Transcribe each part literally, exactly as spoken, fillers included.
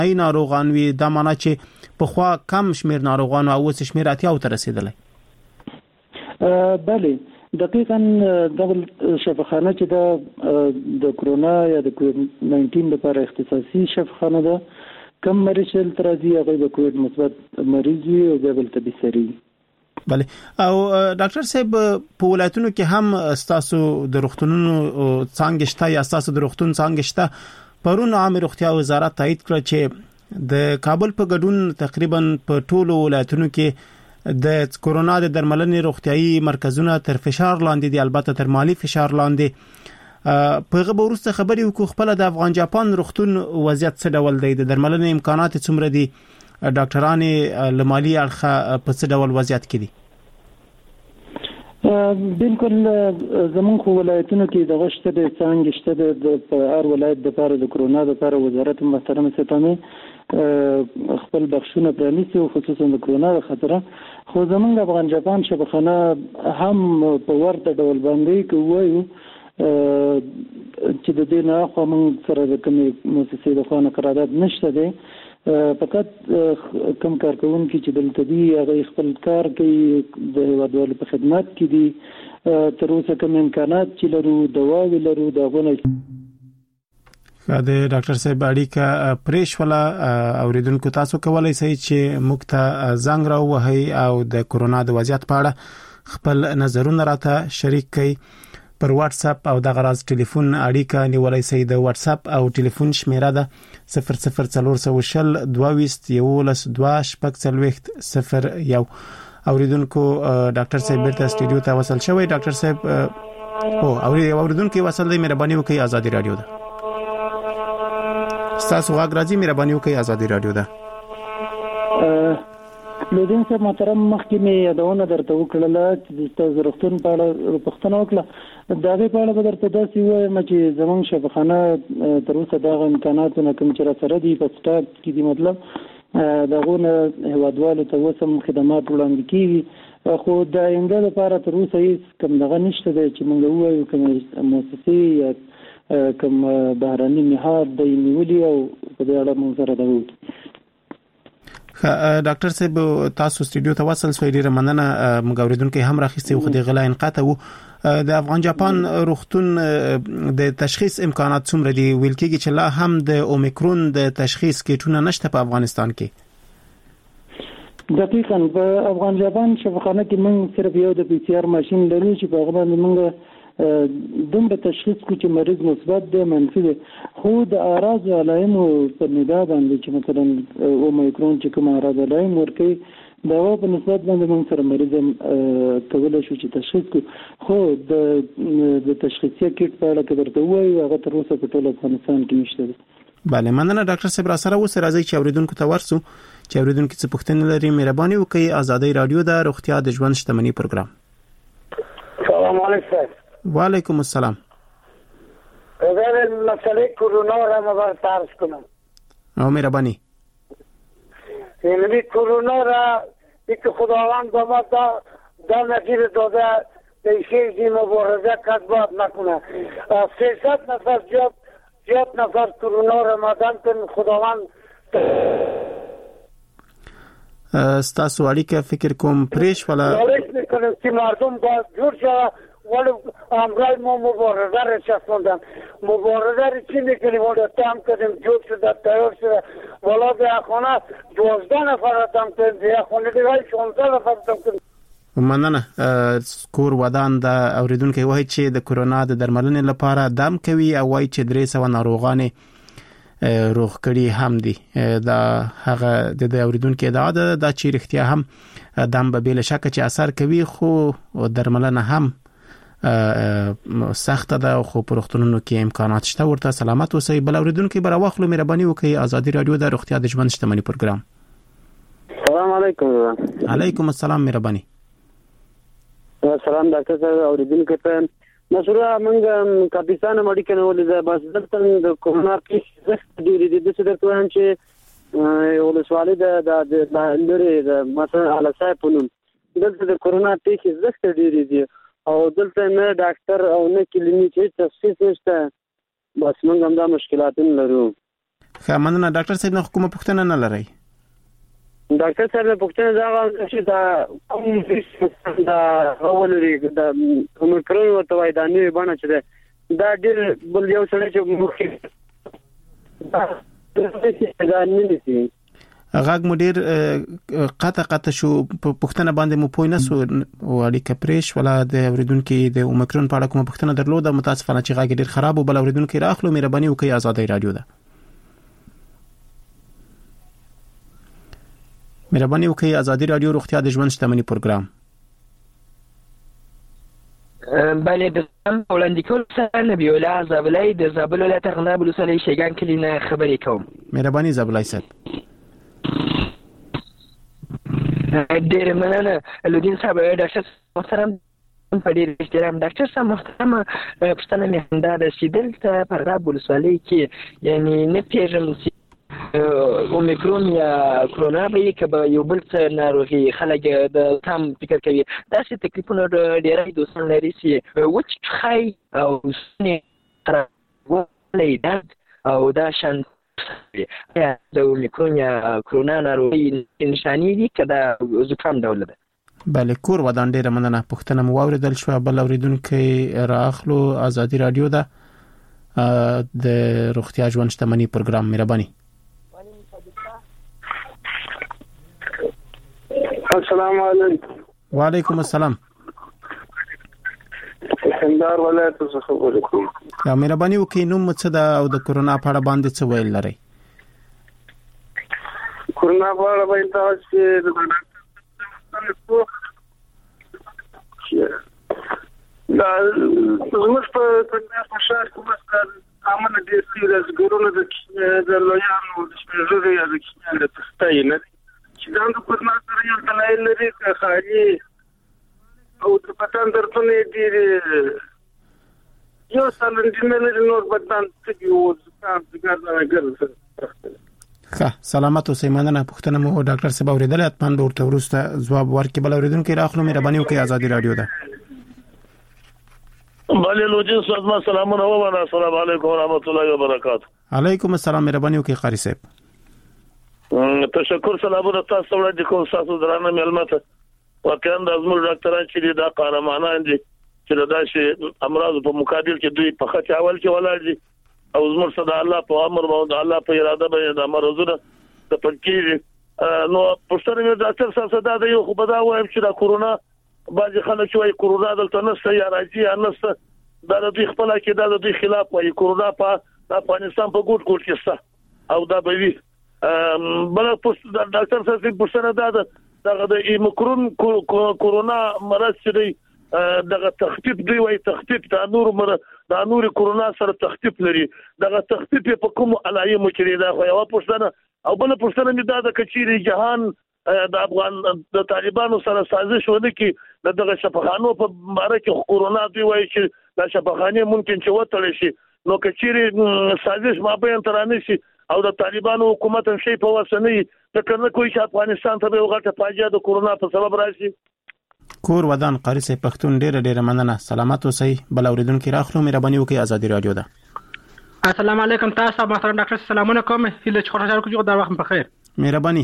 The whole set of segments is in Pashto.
ای ناروغان وي دا معنی چې په خوا کم شمیر ناروغان او اوس شمیر اتیا او تر رسیدلی. بله دقیقاً دغه شفاخانه چې د د کرونا یا د کووید ناینټین لپاره اختصاصي شفاخانه ده، کم مریض تر راځي هغه د کووید مثبت مریض وي او د بل طبي سري. بله او ډاکټر صاحب په ولایتونو کې هم تاسو د روغتونونو څنګه شته یا تاسو د روغتون څنګه شته؟ پرون عامه روغتیا وزارت تایید کړ چې د کابل په ګډون تقریبا په ټولو ولایتونو کې د کورونا د درملنې روغتيایي مرکزونه تر فشار لاندې دي، البته تر مالی فشار لاندې. په غو ورسته خبري وکړو خپل د افغان جاپان روغتون وضعیت څه ډول دی، د درملنې امکانات څومره دي، ډاکټرانو لمالي اړخه په څه ډول وضعیت کې دي؟ بالکل زمون خو ولایتونو کې د غشته د څنګه شته د هر ولایت د لپاره د کرونا لپاره وزارت محترم ستامه خپل بخښونه پرانیسي او خصوصا د کرونا خطر. خو زمونږ افغان جاپان شبخانه هم په ورته ډول باندې کوي چې د دې نه خو موږ سره د کومې مؤسسې د خوانه قرارداد نشته دی، فقط کم کارکونکي چې دلته دي هغه خپل کار کوي د هیوادوالو په خدمت کې دي، تر اوسه کوم امکانات چې لرو دواوی لرو دا غوښنه. د ډاکټر صاحب اړیکه پریش ولا اوریدونکو تاسو کولای شئ چې موږ ته زنګ راوهئ او د کرونا د وضعیت په اړه خپل نظرونه راته شریک کړئ. پر واتس اپ او د غراز ټلیفون اړیکه نیولای شئ. د واتس اپ او ټلیفون شمیره ده صفر صفر څلور شل دویست یولس دوه شپږ څلوېښت صفر یو. اوریدونکو ډاکټر صاحب بیرته سټوډیو ته وصل شوی. ډاکټر صاحب او اوریدونکو وصل دی، مهرباني وکړئ ازادي رادیو ده تاسو غږ راځي، مهرباني وکړئ ازادي رادیو ده. لودین صاحب محترم مخکې مې یادونه درته وکړله چې تاسو روغتون په اړه پوښتنه وکړه، دا به په اړه به درته داسې وایم چې زموږ شفاخانه تر اوسه دغه امکاناتونه کوم چې را سره دي په سټاک کې دي، مطلب دغه هیوادوالو ته وسم خدمات وړاندې کیږي، خو د آینده لپاره تر اوسه هیڅ کوم دغه نشته دی چې موږ ووایو کوم مؤسسې یا کوم بهراني نهاد د نیولي او په دې اړه موږ سره دا وکړو. ډاکټر صاحب تاسو سټوډیو ته وصل شوي، ډیره مننه. موږ اوریدونکو هم راخستي خو د غلا انقاطه وو. د افغان جاپان روغتون د تشخیص امکانات څومره دي؟ ویل کېږي چې لا هم د اومیکرون د تشخیص کیټونه نشته په افغانستان کې. دقیقاً په افغان جاپان شفاخانه کې موږ صرف یو د پی سی آر ماشين لرو چې په هغه باندې موږ دومره تشخیص کو چې مریض مثبت دی منفي دی، خو د اعراض او علائمو په نگاه باندې چې مثلا اومیکرون چې کوم اعراض او علائم ورکوي دا په نسبت باندې موږ سره مریض کولای شو چې تشخیص کو، خو د د تشخیصي کیټ په اړه کې درته وایي هغه تر اوسه په ټول افغانستان کې نشته دی. بله مننه ډاکټر صاحب. را سره اوس راځي چې اوریدونکو ته ورسو چې اوریدونکو څه پوښتنه لري مهرباني وکړئ. ازادي رادیو د روغتیا د ژوند شتمنۍ پروګرام. سلام علیکم. وعلیکم السلام. اگر مسئله کرونا را مبارک ترس کنم او مهربانی یعنی کرونا را یک خداوند با ما دا, دا نتیجه داده دیشه زی مبارزه کس باید نکنه. سیصد نفر زیاد زیاد نفر کرونا را مدن کن خداوند ستاسو اړیکه فکر کوم پریش ولا دارش میکنم که مردم باید جور شود ولی امرای ما مبارزه را چسباندن. مبارزه را چی میکنیم؟ ولی تم کردیم جور شده تیار شده والا به خانه دوازده نفر را تم کردیم، به خانه دیگه شانزده نفر تم کردیم. مننه. کور ودان د اوریدونکو وایي چې د کرونا د درملنې لپاره دم کوي او وایي چې درې سوه ناروغان روغ کړي هم دي. دا هغه د اوریدونکو ادعا ده دا چې رښتیا هم دم به بل شک چې اثر کوي، خو درملنه هم سخت ده، خو په روغتونونو کې امکانات شته. ورته سلامت اوسئ. بل اوریدونکو بر واخلو مهرباني وکړئ. ازادي رادیو د روغتیا د ژوند شتمنۍ پروګرام. سلام علیکم. علیکم السلام. مهرباني. سلام ډاکټر صاحب. اوریدونکو ته مسوره موږ کاپیسان مډیکل ولې بس دلته د کورونا کې زخت ډیری دي د څه درته هم چې ولسوالۍ د د لري د مثلا علسای پونم دلته د کورونا کې زخت ډیری دي او دلته نه ډاکټر او نه کلینیک هیڅ تشخیص نشته، بس موږ هم دا مشکلات لرو. ښه مننه ډاکټر صاحب. نه کومه پوښتنه نه لرئ؟ ډاکټر صاحب پوښتنه دا چې دا کوم دا اول لري دا اومیکرون ورته وایي دا نوې بڼه چې ده دا ډېر بل یو سړی چې مخکې دا دا نه نيسي غاګ مو ډېر قطع قطع شو. په پوښتنه باندې مو پوه نه سو اړیکه پرېش ولا د اوریدونکو د اومیکرون په اړه کومه پوښتنه درلوده. متاسفانه چې غاګ ډېر خراب او بل اوریدونکو راخلو. مهرباني وکړئ آزادۍ رادیو ده مهرباني وکړئ آزادۍ رادیو روغتیا د ژوند شتمنۍ پروګرام. بله د وړاندې کول سره نبی الله زابلای د زابل ولایت غناب ولسوالۍ شیګان کلی نه خبرې کوم. مهرباني زابلای صاحب. ډېر مننه لودین صاحب. ډاکټر محترم په ډېر احترام ډاکټر صاحب محترم پښتنه مې همدا رسیدل ته په غناب ولسوالۍ کې یعنی نه پیژم اومیکرون یا کرونا به کې به یو بل څه ناروغي خلک د تام فکر کوي. داسې تکلیفونه ډېرای دوستان لري چې وچ خای او سنې ترولې درد او دا شان یا د اومیکرون یا کرونا ناروغي نشانې دي که دا زکام ډول ده. بله کور ودان ډېره مننه. پوښتنه مو واورېدل شوه. بل اورېدونکی رااخلو. آزادۍ رادیو ده د روغتیا ژوند شتمنۍ پروګرام. مهرباني. السلام علیکم. وعلیکم السلام. کندهار ولایت څخه خبرې کوم. یا مهرباني وکړئ نوم څه ده او د کرونا په اړه باندې څه ویل لرئ؟ کرونا په اړه باندې تاسو د دا زموږ په کندهار په شهر کې مثلا عامه دي سیریز ګورونه د د لویانو د شپږو یا د کیسې د تستای نه چې دا د کرونا سره یو تلای لري که خالي او د پټان درته دي یو سالندې نه لري نور بدن څه دی او ځکه څنګه نه ګرځي. ښه سلامت اوسئ. مننه. پوښتنه مو ډاکټر صاحب اوریدل. اتمن به ورته وروسته ځواب ورکړي. بل اوریدونکو راخلو. مهرباني وکړئ آزادۍ رادیو ده. بله لوجین صاحب سلامونه ومنه. السلام علیکم ورحمت الله وبرکاته. علیکم السلام. مهرباني وکړئ قاری صاحب. تشکر. سلامونه تاسو وړاندې کوم. تاسو درانه ملمته واقعا د زموږ ډاکټران چې دا قهرمانان دي چې دا شي امراض په مقابل کې دوی په خط اول کې ولاړ دي او زموږ صدا الله په امر باندې الله په اراده باندې د مرزونه د پنځیر نو پښتنه مې ډاکټر صاحب صدا دی خو بدا وایم چې دا کورونا بعض خلک چې کورونا دلته نشته یا راځي یا نشته دا د دوی خپل کې دا د دوی خلاف وایي. کورونا په افغانستان په ګوټ ګوټ کې شته او دا به وي. بل ډاکټر صاحب پښتنه دا دغه د اومیکرون کورونا مرض چې دی دغه تخفیف دی وایي تخفیف د نور مر د نور کورونا سره تخفیف لري. دغه تخفیف په کوم علایمو کې دی دا خو یو پښتنه او بل پښتنه مې دا د کچيري جهان د افغان د طالبانو سره سازش ونه کی دغه شفاخانو په باره کې کورونا دی وایي چې د شفاخانه ممکن چې وتړي شي نو کچيري سازش ما به ترانه شي او د طالبانو حکومت هم شي په وسنۍ د کنه کوئی چې افغانستان ته به وغټه فاجعه د کورونا په سبب راشي. کور ودان قاری صاحب پښتون ډېر ډېر مننه. سلامت اوسئ. بل اوریدونکو راخلو. مهرباني وکړئ آزادۍ رادیو ده. السلام علیکم. تاسو محترم ډاکټر سلامونه کوم. هله چې خوشاله کوم دا وخت په خیر. مهرباني.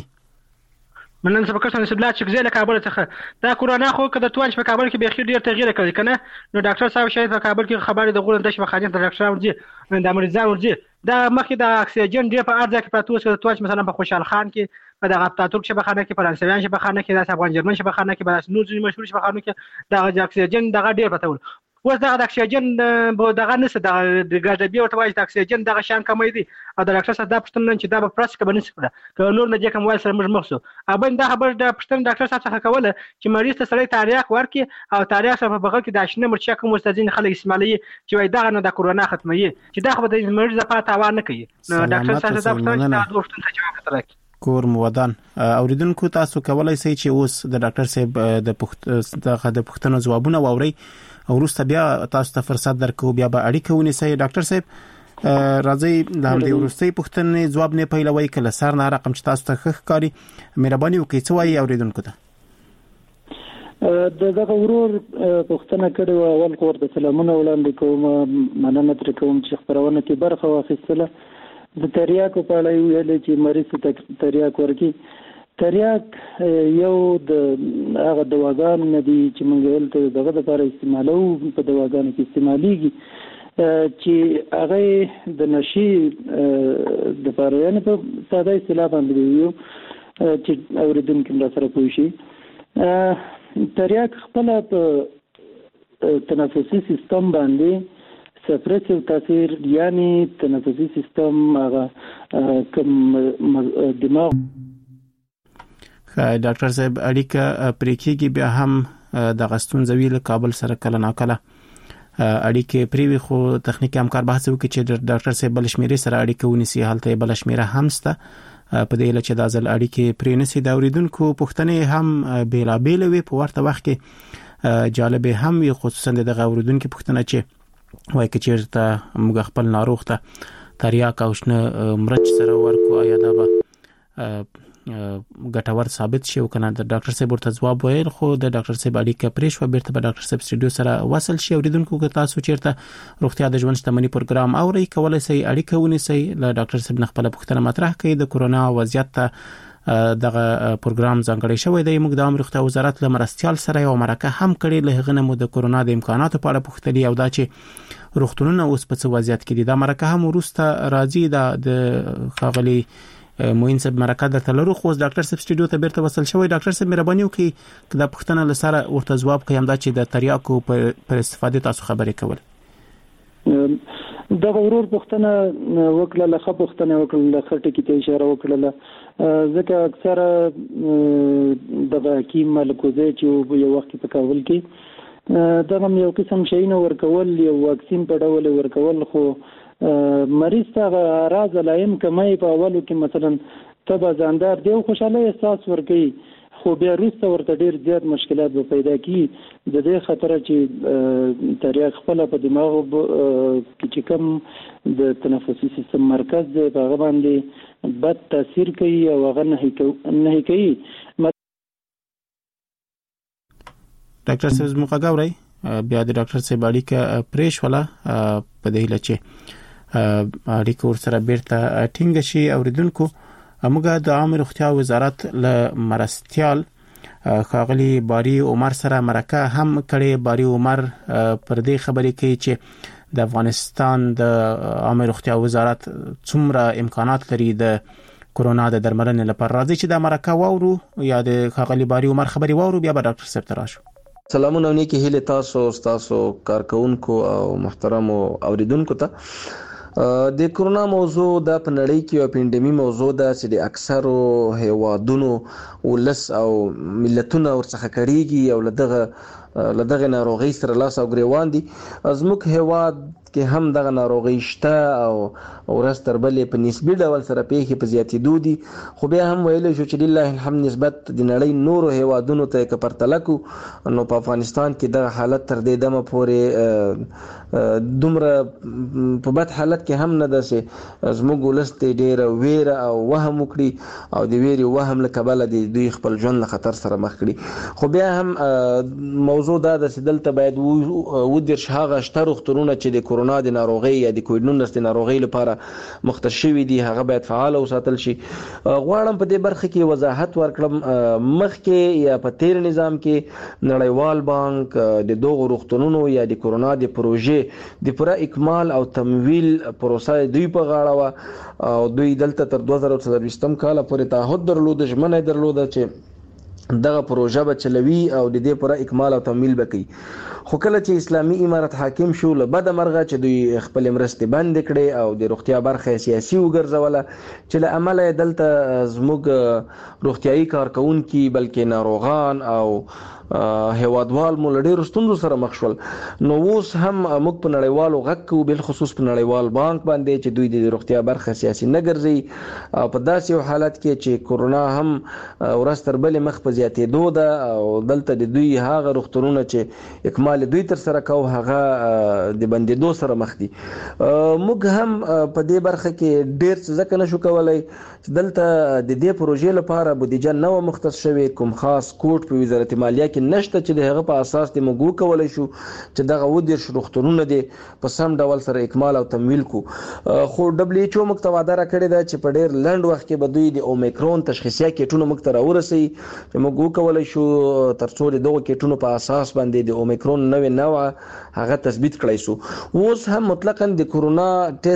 مننه سبا کسان سبلا چې ځله کابل څخه دا کورونا خو کده توان په کابل کې به خیر ډیر تغییر کړی کنه نو ډاکټر صاحب شاید په کابل کې خبرې د غوړن د شفاخانې د ډاکټرانو دي د مریضانو دي دا مخکې د اکسیجن ډیر په ارزه کې پاتوس کې توان مثلا په خوشحال خان کې په دغه تاتورک شفاخانه کې فرانسویان شفاخانه کې د افغان جرمن شفاخانه کې بل نور ځینې مشهور شفاخانو کې د اکسیجن دغه ډیر پاتول اوس دغه اکسیجن به دغه نسه د ګاډبي او توای د اکسیجن دغه شان کمې دي او د ډاکټر صاحب د پښتنه چې دا په پرس کې باندې څه که نور نه کوم وایي سره موږ مخسو ابن دا خبر د پښتن ډاکټر صاحب څخه کوله چې مریض ته سړی تاریخ ورکي او تاریخ سره په بغل کې د آشنا مرچا کوم مستدین خلک استعمالي چې وای دا نه د کورونا ختمي چې دا خو د مریض لپاره تاوان نه کوي نو ډاکټر صاحب دا پښتنه د وختونو ته جواب ترک کور مودان اوریدونکو تاسو کولای شئ چې اوس د ډاکټر صاحب د پښت د پښتنو ځوابونه واورئ او وروسته بیا تاسو ته فرصت درکو بیا به اړیکه ونیسئ. ډاکټر صاحب راځي د همدې وروستۍ پوښتنې ځواب نه پیلوي کله سر نه رقم چې تاسو ته ښه کاری مهرباني وکړئ څه وایي اوریدونکو ته. دغه ورور پوښتنه کړې و اول خو ورته سلامونه وړاندې کوم مننه تر کوم چې خبرونه کې برخه واخیستله د تریاکو په اړه ویل چې مریض ته تریاک ورکی. تریاک یو د هغه دواګانو نه دي چې موږ ولته دغه لپاره استعمالو په دواګانو کې استعماليږي چې هغه د نشي د لپاره یعنی په ساده اصطلاح باندې ویو چې اوریدونکو را سره کوي شي. تریاک خپل په تنفسي سیستم باندې سپریسیو تاثیر یعنی تنفسي سیستم هغه کوم دماغ. ډاکټر صاحب اړیکه پریکيږي بیا هم د غستون زویل کابل سره کله ناکله اړیکه پریوي خو تخنیکی همکار بحث وکړي چې ډاکټر صاحب بلشمیري سره اړیکه ونیسي حالته بلشمیره همسته په دې لچې د ځل اړیکه پرې نسی دا اوریدونکو پښتنې هم بیلا بیل وي په ورته وخت کې جالب هم وي خصوصا د اوریدونکو پښتنه چې وای کې چیرته موږ خپل ناروغ ته تریاک او شنه مرچ سره ورکو یا دا به ګټور ثابت شي او کنه د ډاکټر صاحب ورته ځواب ویل خو د ډاکټر صاحب اړیکه پرېښو بیرته په ډاکټر صاحب سټوډیو سره وصل شي. اوریدونکو که تاسو چیرته روغتیا د ژوند شتمنۍ پروګرام اوري کولای شئ اړیکه ونیسئ له ډاکټر صاحب نه خپل پوښتنه مطرح کړئ. د کورونا وضعیت ته دغه پروګرام ځانګړی شوی دی. موږ د روغتیا وزارت له مرستيال سره یو مرکه هم کړې له هغه نمو د کورونا د امکاناتو په اړه پوښتنې او دا چې روغتونونه اوس په څه وضعیت کې دي. دا مرکه هم ورسته راځي د خاغلی موین صاحب مرکه د تلرو خو ډاکټر صاحب سټوډیو ته بیرته وصل شوی. ډاکټر صاحب مهرباني وکړئ کدا پښتنه لسره ورته جواب کوي هم دا چې د تریاکو پر استفاده تاسو خبرې کول. دا ورور پښتنه وکړه لخوا پښتنه وکړه لخوا ټکی ته اشاره وکړه ځکه اکثره د حکیم ملکوزه چې یو وخت په کابل کې دا هم یو قسم شي نه ورکول یو واکسین په ډول ورکول خو مریض ته راز لایم کمای په اولو کې مثلا تبه ځاندار دی خوشاله احساس ورکي خو بیا وروسته ورته ډیر زیات مشکلات به پیدا کی. د دې خطر چې تریاک خپل په دماغ کې چې کوم د تنفسي سیستم مرکز دی هغه باندې بد تاثیر کوي او هغه نه کوي. ډاکټر صاحب مخاګوري بیا د ډاکټر صاحب اړیکه پرېښ ولا په دې لچې اړیکه ور سره بیرته ټینګ شي. اوریدونکو موږ د عامه روغتیا وزارت له مرستيال خاغلی باری عمر سره مرکه هم کړي. باری عمر پر دې خبرې کوي چې د افغانستان د عامه روغتیا وزارت څومره امکانات لري د کورونا د درملنې لپاره. راځي چې د مرکه واورو یا د خاغلی باری عمر خبري واورو بیا به ډاکټر صاحب تراشو. سلامونه نیکی هیله تاسو تاسو کارکونکو او محترم اوریدونکو ته. د کورونا موضوع د پنړی کې او پینډمی موضوع د چې د اکثرو هیوادونو ولس او ملتونو ورڅخه کړيږي او لدغه لدغه ناروغي سره لاس او ګریوان دي. زموږ هیواد کې هم دغه ناروغي شته او ورځ تر بلې په نسبي ډول سره پیښې په زیاتېدو دي خو بیا هم ویل شو چې لله الحمد نسبت د نړۍ نورو هیوادونو ته که پرتله کو نو په افغانستان کې دغه حالت تر دې دمه پورې دومره په بد حالت کې هم نه ده چې زموږ ولس ته ډېره ویره او وهم وکړي او د ویرې وهم له کبله د دوی خپل ژوند له خطر سره مخ کړي. خو بیا هم موضوع دا ده چې دلته باید ودرش هغه شته روغتونونه چې د کورونا د ناروغۍ یا د کووډ نولس د ناروغۍ لپاره مختص شوي دي هغه باید فعال وساتل شي. غواړم په دې برخه کې وضاحت ورکړم. مخکې یا په تیر نظام کې نړیوال بانک د دغو روغتونونو یا د کورونا د پروژې د پوره اکمال او تمویل پروسه دوی په غاړه و او دوی دلته تر دوه زره څلوېښتم کال پورې تعهد درلود ژمنه درلوده چې دغه پروژه به چلوي او د دې پوره اکمال او تمویل وکړي. خو کله چې اسلامي امارت حاکم شو له بده مرغه چې دوی خپل مرستې بند کړي او د روغتیا برخه سیاسي وګرځوله چې له امله دلته زموږ روغتيایي کارکونکي بلکې ناروغان او هیوادوال مو لډیر ستوندو سره مخ شول. نو اوس هم موږ په نړیوالو غږ کوو بل خصوص په نړیوال بانک باندې چې دوی د روغتیا برخه سیاسي نه ګرځي په داسې یو حالت کې چې کورونا هم ورځ تر بلې مخ په زیاتېدو ده او دلته د دوی هغه روغتونونه چې اکمال اعمال دوی تر سره کوو هغه د بندیدو سره مخ دي. موږ هم په دې برخه کې ډیر څه ځکه نشو کولای چې دلته د دې پروژې لپاره بودیجه نه و مختص شوی، کوم خاص کوټ په وزارت مالیه کې نشته چې د هغه په اساس د موږ کولای شو چې دغه ودیرش روغتونونه دي په سم ډول سره اکمال او تمویل کو. خو دبليو ایچ او موږ ته وعده راکړې ده چې په ډیر لنډ وخت کې به دوی د اومیکرون تشخیصیه کیټونه موږ ته راورسي چې موږ کولای شو ترڅو د دغه کیټونو په اساس باندې د اومیکرون نوې نوع هغه تثبیت کړای شو. اوس هم مطلقاً د کورونا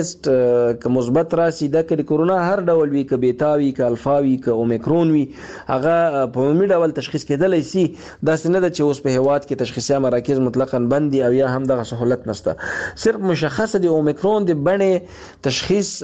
ټیسټ که مثبت راسي دا کې د کورونا هر ډول وي، که بیتا وي، که الفا وي، که اومیکرون وي، هغه په عمومي ډول تشخیص کېدلی سي. داسې نه ده چې اوس په هیواد کې تشخیصیه مراکز مطلقاً بند دي او یا هم دغه سهولت نشته. صرف مشخصه د اومیکرون د بڼې تشخیص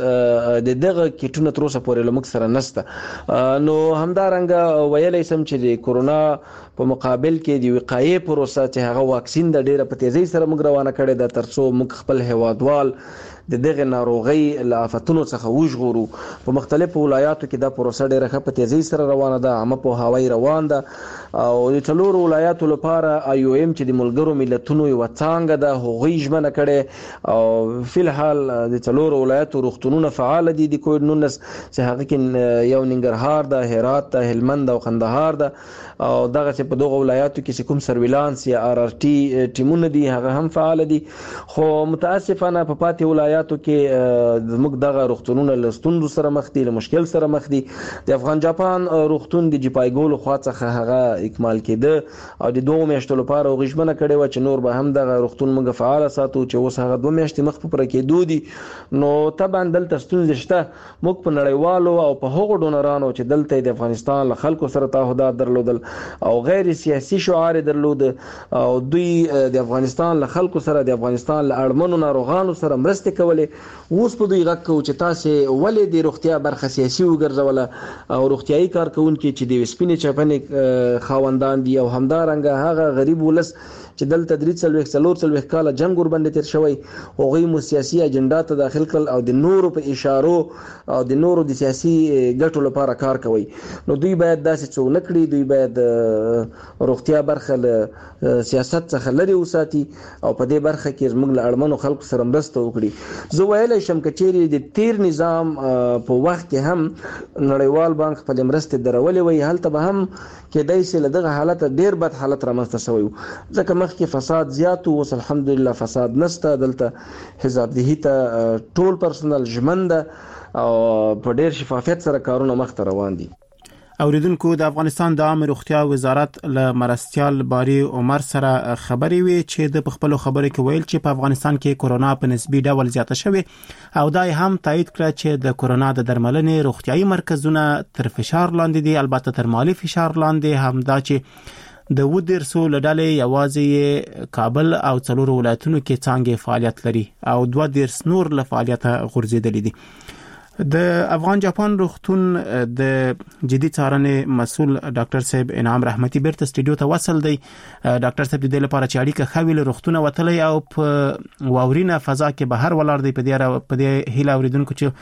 د دغه کیټونو تر اوسه پورې له موږ سره نشته. نو همدارنګه ویلی سم چې د کورونا په مقابل کې د وقایې پروسه چې هغه واکسین د ډیره په تیزۍ سره موږ روانه کړې ده ترڅو موږ خپل هیوادوال د دغه ناروغي له آفتونو څخه وژغورو. په مختلفو ولایاتو کې دا پروسه ډیره ښه په تیزۍ سره روانه ده، عامه پوهاوی روان ده او د څلورو ولایاتو لپاره آی او ایم چې د ملګرو ملتونو یوه څانګه ده هغوی ژمنه کړې او فی الحال د څلورو ولایاتو روغتونونه فعال دي د کووډ نولس چې هغه کې یو ننګرهار ده، هرات ده، هلمند او قندهار ده او دغه چې په دغه ولایاتو کې کوم سرویلانس یا آر آر ټي ټیمونه دي هغه هم فعال دي. خو متاسفانه په پاتې ولایاتو کې زموږ دغه روغتونونه له ستونزو سره مخ دي، له مشکل سره مخ دي. د افغان جاپان روغتون د جپایګو له خوا څخه هغه اکمال کېده او د دوه میاشتو لپاره هغوی ژمنه کړې وه چې نور به هم دغه روغتون موږ فعاله ساتو چې اوس هغه دوه میاشتې مخ په پوره کېدو دي. نو طبعا دلته ستونزې شته. موږ په نړیوالو او په هغو ډونرانو چې دلته د افغانستان له خلکو سره تعهدات درلودل او غیر سیاسي شعار درلود او دوی د افغانستان له خلکو سره د افغانستان له اړمنو ناروغانو سره مرستې کولې. اوس په دوی غږ کوو چې تاسې ولې د روغتیا برخه سیاسي وګرځوله او روغتیایي کارکوونکي چې د سپینې چپنې خاوندان دي او همدارنګه هغه غریب ولس چې دلته درې څلوېښت څلور څلوېښت کاله جنګ ورباندې تېر شوی هغوی مو سیاسي اجنډا ته داخل کړل او د نورو په اشارو او د نورو د سیاسي ګټو لپاره کار کوي. نو دوی باید داسې څه ونه کړي. دوی باید روغتیا برخه له سیاست څخه لرې وساتي او په دې برخه کې زموږ له اړمنو خلکو سره مرسته وکړي. زه ویلی شم که چیرې د تیر نظام په وخت کې هم نړیوال بانک خپلې مرستې درولې وی هلته به هم کېدای سي له دغه حالت ډیر بد حالت رامنځته شوی و ځکه مخکې فساد زیات و. اوس الحمدلله فساد نشته. دلته حسابدهي ته ټول پرسنل ژمن ده او په ډیر شفافیت سره کارونه مخته روان دي. اوریدونکو د افغانستان د عامه روغتیا وزارت له مرستیال باری عمر سره خبرې وي چې د خپل خبرې کې ویل چې په افغانستان کې کورونا په نسبی ډول زیاته شوی او دا هم تایید کړ چې د کورونا د درملنې روغتیایي مرکزونه تر فشار لاندې دي. البته تر مالی فشار لاندې هم دا چې د ودرسو لړلې یوازې کابل او څلور ولایتونو کې څنګه فعالیت لري او دوه درس نور له فعالیت غورځیدلې دي. د افغان جاپان روغتون د جدي څارنې مسول ډاکټر صاحب انعام رحمتي بیرته سټډیو ته وصل دی. ډاکټر صاحب د دې لپاره چې اړیکه خوي له روغتون وتلی او په واورینه فضا کې بهر ولاړ دی. په دې په دې هیله اوریدونکو چې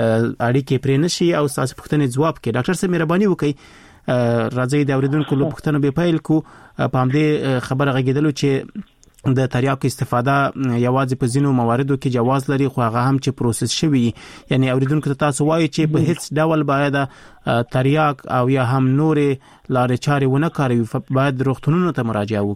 اړیکې پرې نشي او تاسو پوښتنې ځواب کړي. ډاکټر صاحب مهرباني وکړئ راځي د اوریدونکو له پوښتنو به پیل کو. په همدې خبره غږیدلو چې د تریاکو استفاده یوازې په ځینو مواردو کې جواز لري خو هغه هم چې پروسس شوی یعنی اوریدونکو ته تاسو وایي چې په هیڅ ډول باید تریاک او یا هم نورې لارې چارې ونه کاروي باید روغتونونو ته مراجعه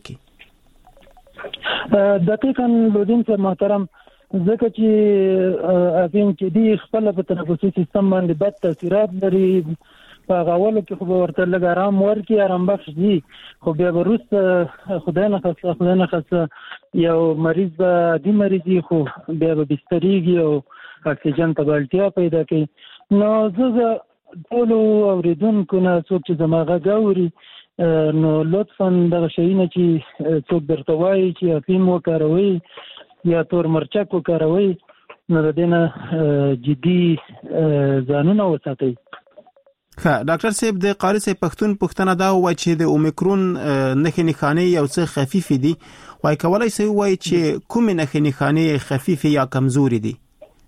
وکړي. دقیقاً لودونکو محترم ځکه چې افین کې دی خپل په تنفسي سیستم باندې بد تاثیرات لري. په غاولو کې خو ورته لږ آرام ورکړي آرام بخش دي خو بیا وروسته خدای نه خاصه خدای نه خاصه یو مریض به عادي مریض خو بیا به بستریږي او اکسیجن ته اړتیا پیدا کوي. نو زه ټول اوریدونکو نه څوک چې زما غږ اوري نو لطفا دغه شیونه چې څوک درته وایي چې افیم وکاروئ یا تور مرچک وکاروئ نو د دې نه جدي ځانونه وساتئ. ښه ډاکټر صاحب د قاری صاحب پښتون پښتنه دا وایي چې د اومیکرون نښې نښانې یو څه خفیف دي. وایي کولای شي وایي چې کوم نښې نښانې خفیف یا کمزوري دي؟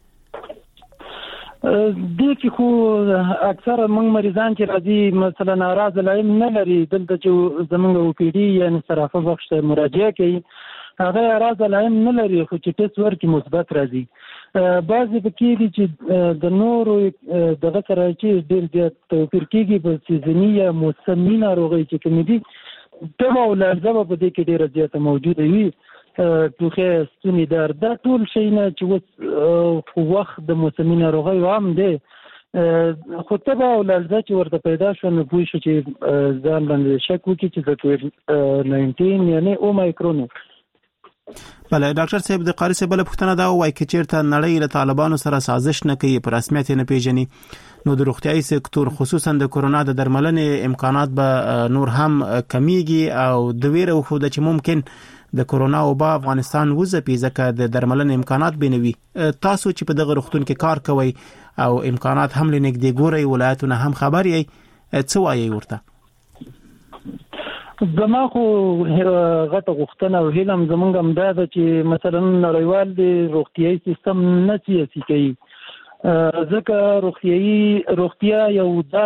د کې خو اکثره موږ مریضان چې راځي مثلا ناراض لایم نه لري دلته چې زمونږ او پی ډي یعنی صرافه بخش ته مراجعه کوي هغه اراده لایم نه لري خو چې ټیسټ ورکړي مثبت راځي. بعضې پکې دي چې د نورو دغه سره چې ډېر زیات توپیر کېږي په سیزني یا موسمي ناروغۍ چې کومې دي تبه او لړزه به په دې کې ډېره زیاته موجوده وي، ټوخی، ستوني درد، دا ټول شیونه چې اوس خو وخت د موسمي ناروغیو هم دی، خو تبه او لړزه چې ورته پیدا شوه نو پوه شو چې ځان باندې شک وکړي چې د کووډ ناینټین یعنې اومایکرون. بله ډاکټر صاحب د قاری صاحب بله پوښتنه دا وایي که چېرته نړۍ له طالبانو سره سازش نه کوي، په رسمیت یې نه پیژني، نو د روغتیایي سکتور خصوصا د کرونا د درملنې امکانات به نور هم کمیږي او د ویره وښوده چې ممکن د کرونا وبا افغانستان وځپي ځکه د درملنې امکانات به نه وي. تاسو چې په دغه روغتون کې کار کوئ او امکانات هم له نږدې ګورئ، ولایتونه هم خبر یې، څه وایي ورته؟ زما خو غټه غوښتنه او هیله هم زموږ هم دا ده چې مثلا نړیوال د روغتیایي سیستم نه سیاسي کوي، ځکه روغتیایي روغتیا یو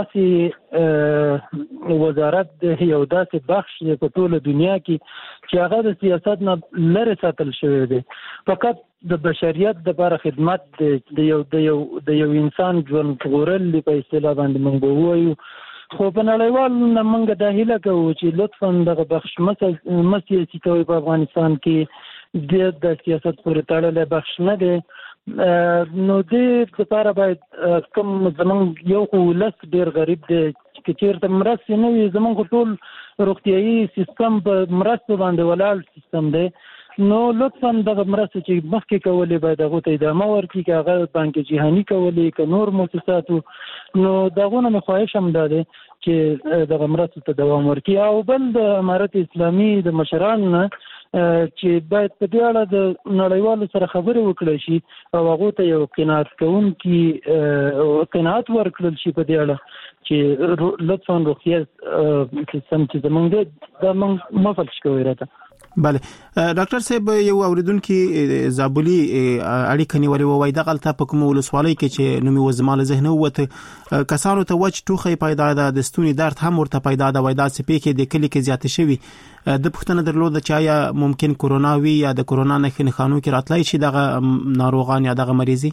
داسې وزارت دی، یو داسې بخش دی په ټوله دنیا کې چې هغه د سیاست نه لرې ساتل شوی دی، فقط د بشریت دپاره خدمت دی، د یو د یو د یو انسان ژوند ژغورل دی په اصطلاح باندې موږ به ووایو. خو په نړیوال نه موږ دا هیله کوو چې لطفا دغه بخش مه سیاسي کوئ په افغانستان کې، د د سیاست پورې تړلی بخش نه دی. نو دې لپاره باید کوم زموږ یو خو ولس ډېر غریب دی، که چېرته مرستې نه وي، زموږ ټول روغتیایي سیستم په مرستو باندې ولاړ سیستم دی، نو لطفا دغه مرستې چې مخکې کولې باید هغو ته ادامه ورکړي، که هغه بانک جهاني کولې که نور مؤسساتو، نو دغو نه مې خواهش هم دا دی چې دغه مرستو ته دوام ورکړي. او بل د امارت اسلامي د مشرانو نه چې باید په دې اړه د نړیوالو سره خبرې وکړی شي او هغو ته یو قناعت کوونکي قناعت ورکړل شي په دې اړه چې لطفا روغتیا سیستم چې زموږ دی دا موږ مه فلش کوئ راته. بله ډاکټر صاحب یو اوریدونکي زابلي اړیکه نیولې وه، وایي دغلته په کومه ولسوالۍ کې چې نوم یې زما له ذهنه ووته کسانو ته وچ ټوخی پیدا ده، د ستوني درد هم ورته پیدا ده، وایي داسې پیښې د کلي کې زیاتې شوي. د پوښتنه درلوده چې آیا ممکن کرونا وي یا د کرونا نښې نښانو کې راتلی شي دغه ناروغان یا دغه مریضي؟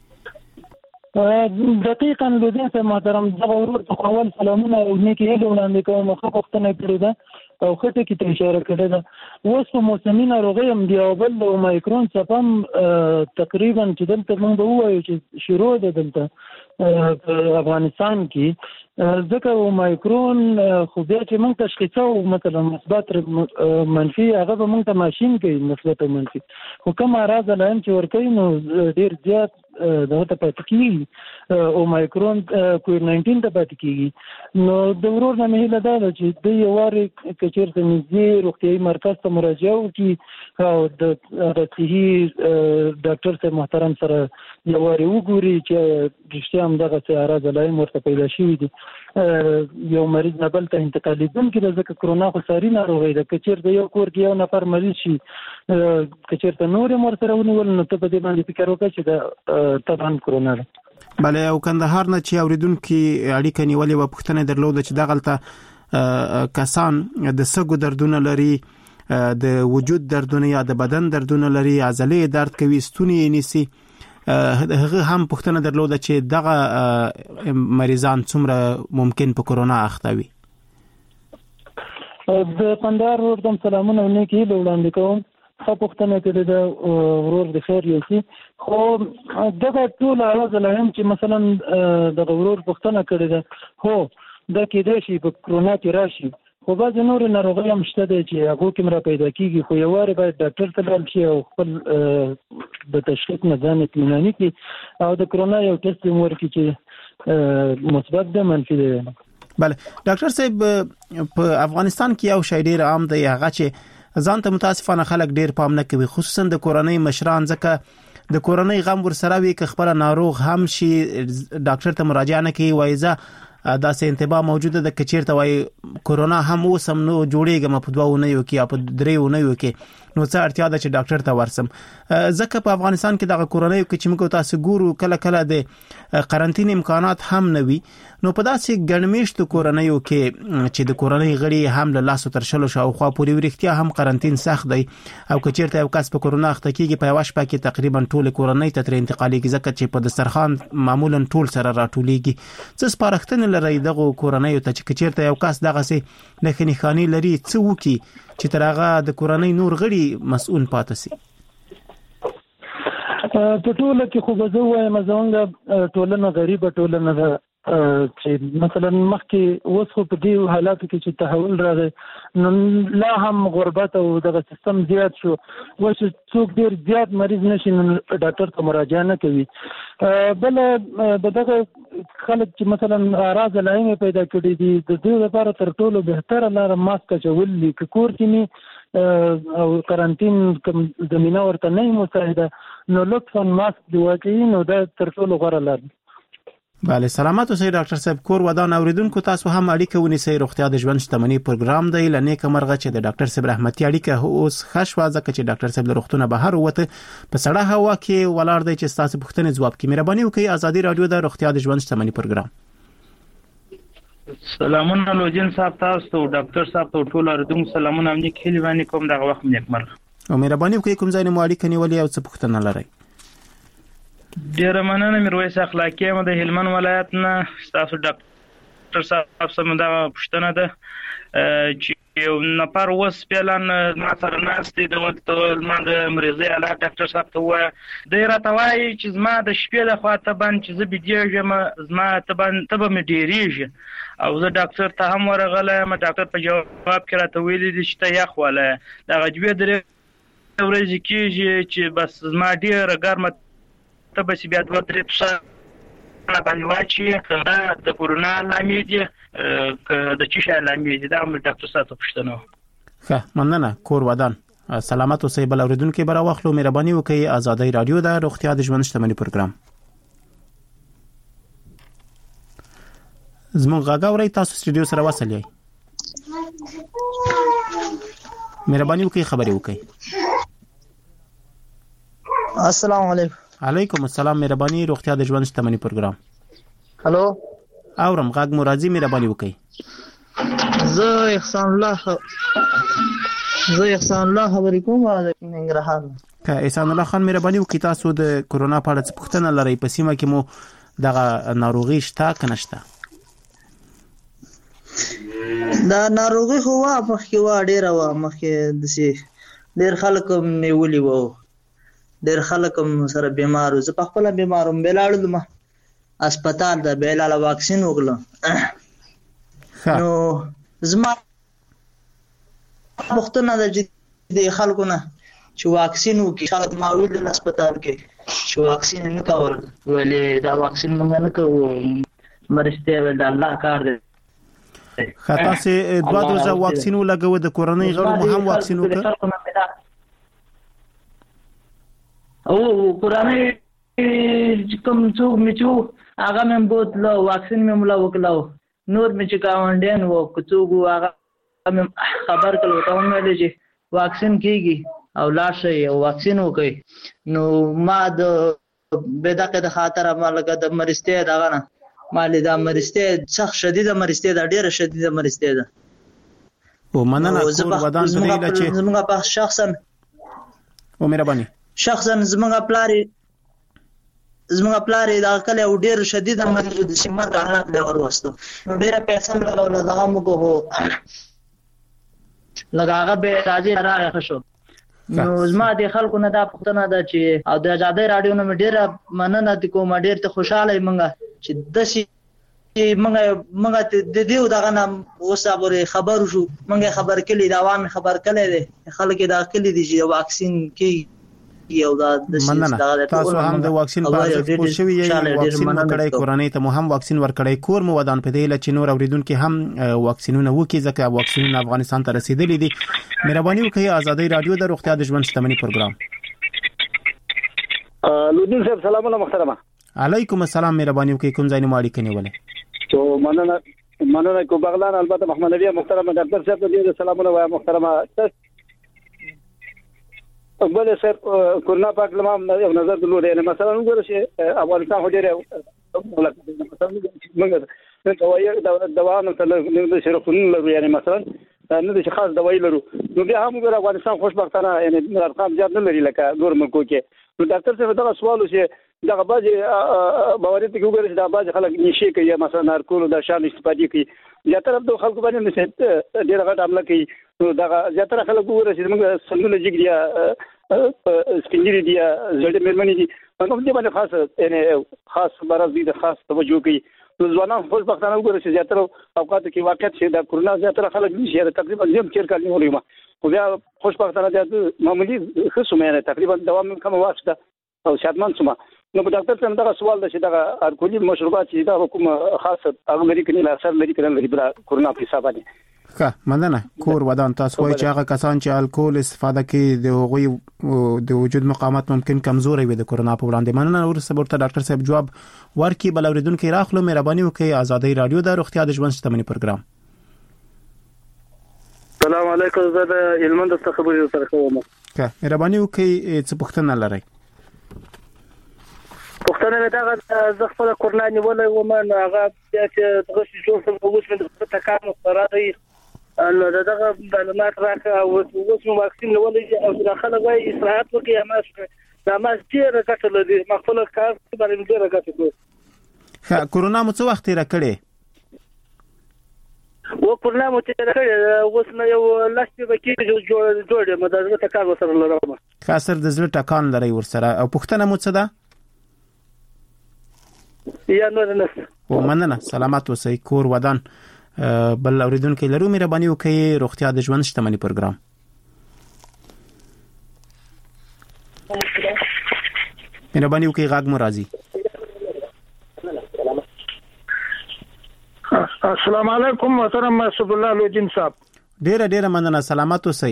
دقیقاً لودین صاحب محترم، دغه ورور ته اول سلامونه او نیکې هیلې وړاندې کوم، ښه پوښتنه کړې ده او ښه ټکي ته اشاره کړې ده. اوس په موسمي ناروغۍ هم دی او بل د اومایکرون څپه هم تقریبا چې دلته موږ به ووایو چې شروع ده دلته په افغانستان کې، ځکه اومایکرون خو بیا چې موږ تشخیصوو مثلا مثبت منفي، هغه به موږ ته ماشین کوي مثبت او منفي، خو کوم اعراض علایم چې ورکوي نو ډېر زیات دغه ته پاتې کېږي، اومایکرون کووډ ناینټین ته پاتې کېږي. نو د ورور نه مې هیله دا ده چې دوی یو وارې که چېرته نږدې روغتیایي مرکز ته مراجعه وکړي او د صحي ډاکټر صاحب محترم سره یو وارې وګوري چې رښتیا هم دغسې اعراض علایم ورته پیدا شوي دي. یو مریض نه بل ته انتقالېدونکي ده، ځکه کرونا خو ساري ناروغۍ ده، که چېرته یو کور کې یو نفر مریض شي، که چېرته نور یې ورسره ونیول نو ته په دې باندې فکر وکړه چې دا طبعا کرونا ده. بله او کندهار نه چې اوریدونکي اړیکه نیولې وه، پوښتنه درلوده چې دغلته کسان د سږو دردونه لري، د وجود دردونه یا د بدن دردونه لري، عضلې درد کوي، ستوني یې نیسي، هغه هم پوښتنه درلوده چې دغه مریضان څومره ممکن په کرونا اخته وي. د کندهار ورور ته سلامونه او نیکې هیلې وړاندې کوم، ښه پوښتنه کړې ده، ورور د خیر یوسي. خو دغه ټول اعراض علایم چې مثلا دغه ورور پوښتنه کړې ده، هو دا کېدای شي په کرونا کې راشي، خو بعضې نورې ناروغۍ هم شته دی چې هغو کې هم را پیدا کېږي، خو یو وارې باید ډاکټر ته لاړ شي او خپل د تشخیص نه ځان اطمیناني کړي او د کرونا یو ټسټ هم ورکړي چې مثبت ده منفي دی. بله ډاکټر صاحب په افغانستان کې یو شی ډېر عام دی، هغه چې ځان ته متاسفانه خلک ډېر پام نه کوي، خصوصا د کورنۍ مشران، ځکه د کورنۍ غم ورسره وي که خپله ناروغ هم شي ډاکټر ته مراجعه نه کوي، وایي زه داسې انتباه موجوده ده که چېرته وایي کرونا هم اوس هم نو جوړېږم په دوه اونیو کې یا په درې اونیو کې، نو څه اړتیا ده چې ډاکټر ته ورسم. ځکه په افغانستان کې دغه کورنیو کې چې موږ تاسو ګورو کله کله د قرنطین امکانات هم نه وي نو په داسې ګڼمیشتو کورنیو کې چې د کورنۍ غړي هم له لاسو تر شلو شاوخوا پورې ورختیا هم قرنټین سخت دی او که چیرته یو کس په کورونا اخته کیږي په یو شپه کې تقریبا ټول کورنۍ ته تر انتقالېږي ځکه چې په دسترخوان معمولا ټول سره راټولېږي. څه سپارښتنه لري دغه کورنۍ ته چې چیرته یو کس دغه سي لکه نښانی لري څه وکي چې تر هغه د کورنۍ نور غړي مسؤل پاتې سي؟ په ټوله کې خو به زه وایم زموږ ټولنه غریبه ټولنه ده چې مثلا مخکې اوس خو په دې حالاتو کې چې تحول راغی نو لا هم غربت او دغه سیستم زیات شو و چې څوک ډېر زیات مریض نشي نو ډاکټر ته مراجعه نه کوي. بل د دغه خلک چې مثلا اعراض لاینې پیدا کړي دي د دې لپاره تر ټولو بهتره لاره ماسک اچول دي که کور کې نه او قرنټین کوم زمينه ورته نه مساعده نو لطفا ماسک دی واقعي نو دا تر ټولو غوره لاره. بله سلامات اوسئ ډاکټر صاحب. کور ودان اوریدونکو تاسو هم اړیکه ونیسئ. روغتیا د ژوند شتمنۍ پروګرام دی لنیک مرغه چې د ډاکټر صاحب رحمتي اړیکه اوس خښوا ځکه چې ډاکټر صاحب له روغتونه بهر وته په سړه هوا کې ولاړ دی چې تاسو پوښتنه ځواب کړئ. مهرباني وکړئ. ازادي رادیو د روغتیا د ژوند شتمنۍ پروګرام. سلامونه لوجین صاحب تاسو ته ډاکټر صاحب ته ټول اوریدونکو سلامونه امني کلی باندې کوم دغه وخت نیک مرغه. او مهرباني وکړئ کوم ځای نه مو اړیکه نیولې او څه پوښتنه لرئ؟ ډیره مننه. میرویس اخلاقی یم د هلمند ولایت نه. تاسو ډاکټر صاحب سم دا پوښتنه ده چې یو نفر وس پلان ما سره ناشته د وخت ما د مریضي علاج ډاکټر صاحب ته وای د راتوای چې زما د شپې له خوا ته باندې چې زه بيدیږم زما ته باندې ته به مډيریږي او زه ډاکټر ته هم ورغلم. ډاکټر په جواب کې راته ویل دي چې ته یخ ولا دا غجبه درې ورځې کېږي چې بس زما ډیره ګرمه ته به بیا دوه درې څه باندې واچي دا د کورونا لامل دي د چی شي لامل دي دا موږ ډاکټر صاحب پوښتنه. ښه مننه. کور ودان سلامات اوسئ. بل اوریدونکو برا واخلو. مهرباني وکړئ. ازادي رادیو د روغتیا د ژوند شتمنۍ پروګرام. زموږ غاګه ورای تاسو سټډیو سره وصل یې. مهرباني وکړئ خبرې وکړئ. السلام علیکم. علیکم السلام. مهرباني. روغتیا د ژوند شتمنۍ پروګرام. هلو اورم غاګ مرادي. مهرباني وکړئ. زه احسان الله زه احسان الله خبرې کوم د ننګرهار. که احسان الله خان مهرباني وکړئ تاسو د کورونا په اړه څه پوښتنه لرئ؟ په سیمه کې مو دغه ناروغي شته که نشته؟ دا ناروغي خو وا مخکې وا ډیره وا مخکې دسي ډیر خلک نیولي وو ډیر خلک سره بیمار وو. زه په خپل بیماروم بلاړم هسپتال ته بیلاله واکسین وکړم. نو زما مختنه د جدي خلکو نه چې واکسین وکړي. خلک ما ویل هسپتال کې چې واکسین نه کول ولې دا واکسین موږ نه کوو مرسته ول الله کار دی. خطا سي دوه دوزه واکسین ولګو د کورونی غړو مو هم واکسین وکړ او کورونی کوم څوک میچو هغه مې بوتلو واکسین مې ملا وکړو نور مې چې کاوندین وو کوڅو هغه خبر کړو ته مې لږه واکسین کیږي او لاشه یو واکسین وکړي. نو ما د بداقه د خاطر ما لګه د مرسته دغه نه مالې دا مرسته سخت شدیده مرسته دا ډیره شدیده مرسته ده. او مننه کور ودان ته دی چې زموږ په شخصا او مهرباني شخصا زموږ پلاری زموږ پلاری دا کله ډیر شدیده مرسته د سیمه حالات له وروسته نو ډیره پیسې لګول دا موږ هو لګاغه به راځي راغی شو. نو زما د خلکو نه دا پوښتنه ده چې او د آزادۍ رادیو نه ډیره مننه د کوم ډیر ته خوشاله منګه چې دشي منګه منګه د دې دغه نام وسابره خبر شو منګه خبر کړي دا عوام خبر کړي دي خلک دا کړي دي چې واکسین کې یو دا د مننه تاسو هم د واکسین په اړه پوښتنه شوې یې واکسین وکړئ کورنۍ ته مو هم واکسین ورکړئ کور مو ودان په دې لچ نور اوریدونکو هم واکسینونه وکړي ځکه واکسینونه افغانستان ته رسیدلي دي. مهرباني وکړئ. آزادۍ رادیو د روغتیا د ژوند شتمنۍ پروګرام. لودین صاحب سلامونه محترمه. علیکم السلام. مهرباني وکړئ کوم ځای نه ماړی کنيولې تو مننه مننه کو بغلان البته محمد نبی محترمه ډاکټر صاحب ته سلامونه وایم محترمه. بل سر کورونا پاک لمه یو نظر درلود یعنی مثلا وګورئ چې افغانستان هډیره موږ دوايي دواونه د شرکونو لرو یعنی مثلا نه د خاص دوايي لرو نو بیا هم ګر افغانستان خوشبختانه یعنی ارقام زیات نه لري لکه نور ملکو کې نو ډاکټر صاحب دا سوال چې دا بعضي باورې ته ګورئ چې دا بعضي خلک نشي کوي مثلا نارکول د شان استفادې کوي زیاتره د خلکو باندې نشي ډیر غټ عمله کوي نو دا زیاتره خلک ګورئ چې موږ څنګه جګړه سپینګری دی زړه مېرمنې دي نو دې باندې خاص یعنی خاص برابر دي خاص توجه کوي نو ځوانان خوشبختانه ګورئ چې زیاتره اوقات کې واقعیت چې د کرونا زیاتره خلک نشي تقریبا زم چیر کال نیولې ما خو بیا خوشبختانه د معمولی خصومه تقریبا دوام کوم وخت او شادمان سم نو په ډاکټر څنګه دا سوال د چې دا الکولي مشروبات چې دا حکومت خاصه هغه لري کني لا اثر لري کنه لري بل کرونا په حساب باندې ښه مننه کور ودان تاسو وایي چې هغه کسان چې الکول استفاده کوي د هغوی د وجود مقاومت ممکن کمزوري وي د کرونا په وړاندې مننه ورسره ورته ډاکټر صاحب جواب ورکړي بل اوریدونکو راخلو مهرباني وکړئ ازادي رادیو د روغتیا د ژوند شتمنۍ پروګرام السلام علیکم زه د علمند څخه خبرې سره کوم ښه مهرباني وکړئ څه پوښتنه لرئ پښتنه مې دا زه خپل کورنا نیولې و ما هغه چې دغه جوړ څه اوس مې د تکامل قراري نو دغه معلومات راکړه او اوس مو واکسین نیولې او داخله وای اصلاحات وکي ما دا ما ډیر ګټه لري ما خپل کار باندې ډیر ګټه کوي ښه کرونا مو څه وخت را کړې و کورنا مو چې را کړې اوس نو یو لاستي وکي جوړ جوړ مې دا تکار وسره لرم خاصر د زړه ټکان لري ورسره او پښتنه مو څه ده یا نور نه و مننه سلامات اوسئ کور ودان بل اوریدونکو لرو مهرباني وکړئ روغتیا د ژوند شتمنۍ پروګرام مهرباني وکړئ غاګ مو راځي السلام علیکم محترم مسعود الله لودین صاحب ډیره ډیره مننه سلامات اوسئ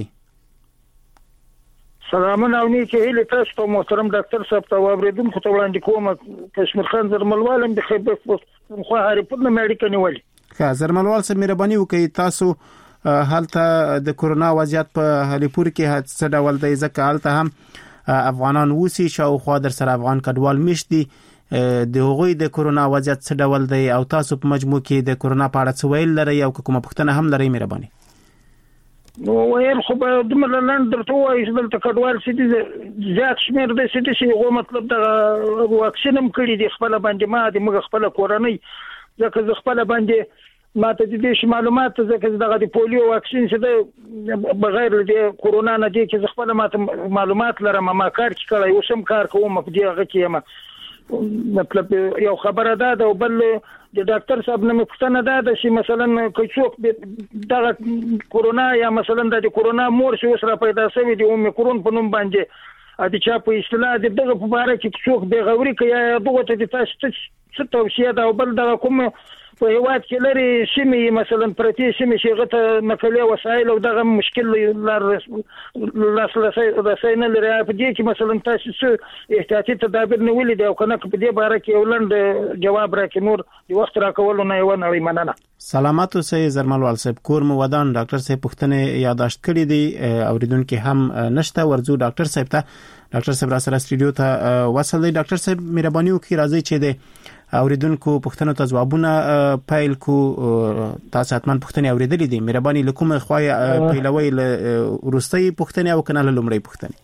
سلامونه او نیکه هیله تاسو ته محترم ډاکټر صاحب ته اوریدونکو ته وړاندې کوم کشمیر خان زرملوالم د خیبر پښتونخوا هریپور امریکا نیولې ښه زرملوال صاحب مهرباني وکړئ تاسو هلته د کرونا وضعیت په هریپور کې څه ډول دی ځکه هلته هم افغانان وسی شاوخوا در سره افغان کډوال مشتي د هغوی د کرونا وضعیت څه ډول دی او تاسو په مجموع کې د کرونا په اړه څه ویل لرئ او کومه پوښتنه هم لرئ مهرباني نو وایي خو به د ملند درته وایي چې دلته کډوال سي زیات شمیر د سي دي هغه مطلب د واکسین هم کړی دی خپل باندې ما د موږ خپل کورنۍ ځکه ز خپل باندې ما ته د دې معلومات ځکه دغه د پولیو واکسین چې د بغیر د کرونا نه دی چې خپل ما معلومات لرم ما کار کړی اوسم کار کوم په دې هغه کې ما مطلب یو خبره ده او بل د ډاکټر صاحب نه پوښتنه ده چې مثلا کڅوک دغه کرونا یا مثلا د کرونا مور شو سره پیدا شوی دی اومیکرون په نوم باندې ا دي چا په اصطلاح دغه په اړه کې څوک به غوري کوي دغه ته تاسو څه توصیه ده او بل دغه کوم په هیواد کې لري شمي مثلا پرتی شمي شغه نقلیه وسایل او دغه مشکل لر لاس لاسای نه لري په دې کې مثلا تاسو څه احتیاطي تدابیر نیولې دي او کنه په دې باره کې ولند جواب راکې نور د وخت راکولو نه یو نه مننه سلامات اوسئ زرملوال صاحب کور مو ودان ډاکټر صاحب پوښتنه یاداشت کړې دي اوریدونکو هم نشته ورزو ډاکټر صاحب ته ډاکټر صاحب را سره سټډیو ته وصل دی ډاکټر صاحب مهرباني وکړئ راځي چې د اوریدونکو پوښتنو ته ځوابونه پایل کو تاسو اتمن پوښتنه اوریدلې دي مهرباني لکوم خوای پیلوي ورستۍ پوښتنه او کنه لومړی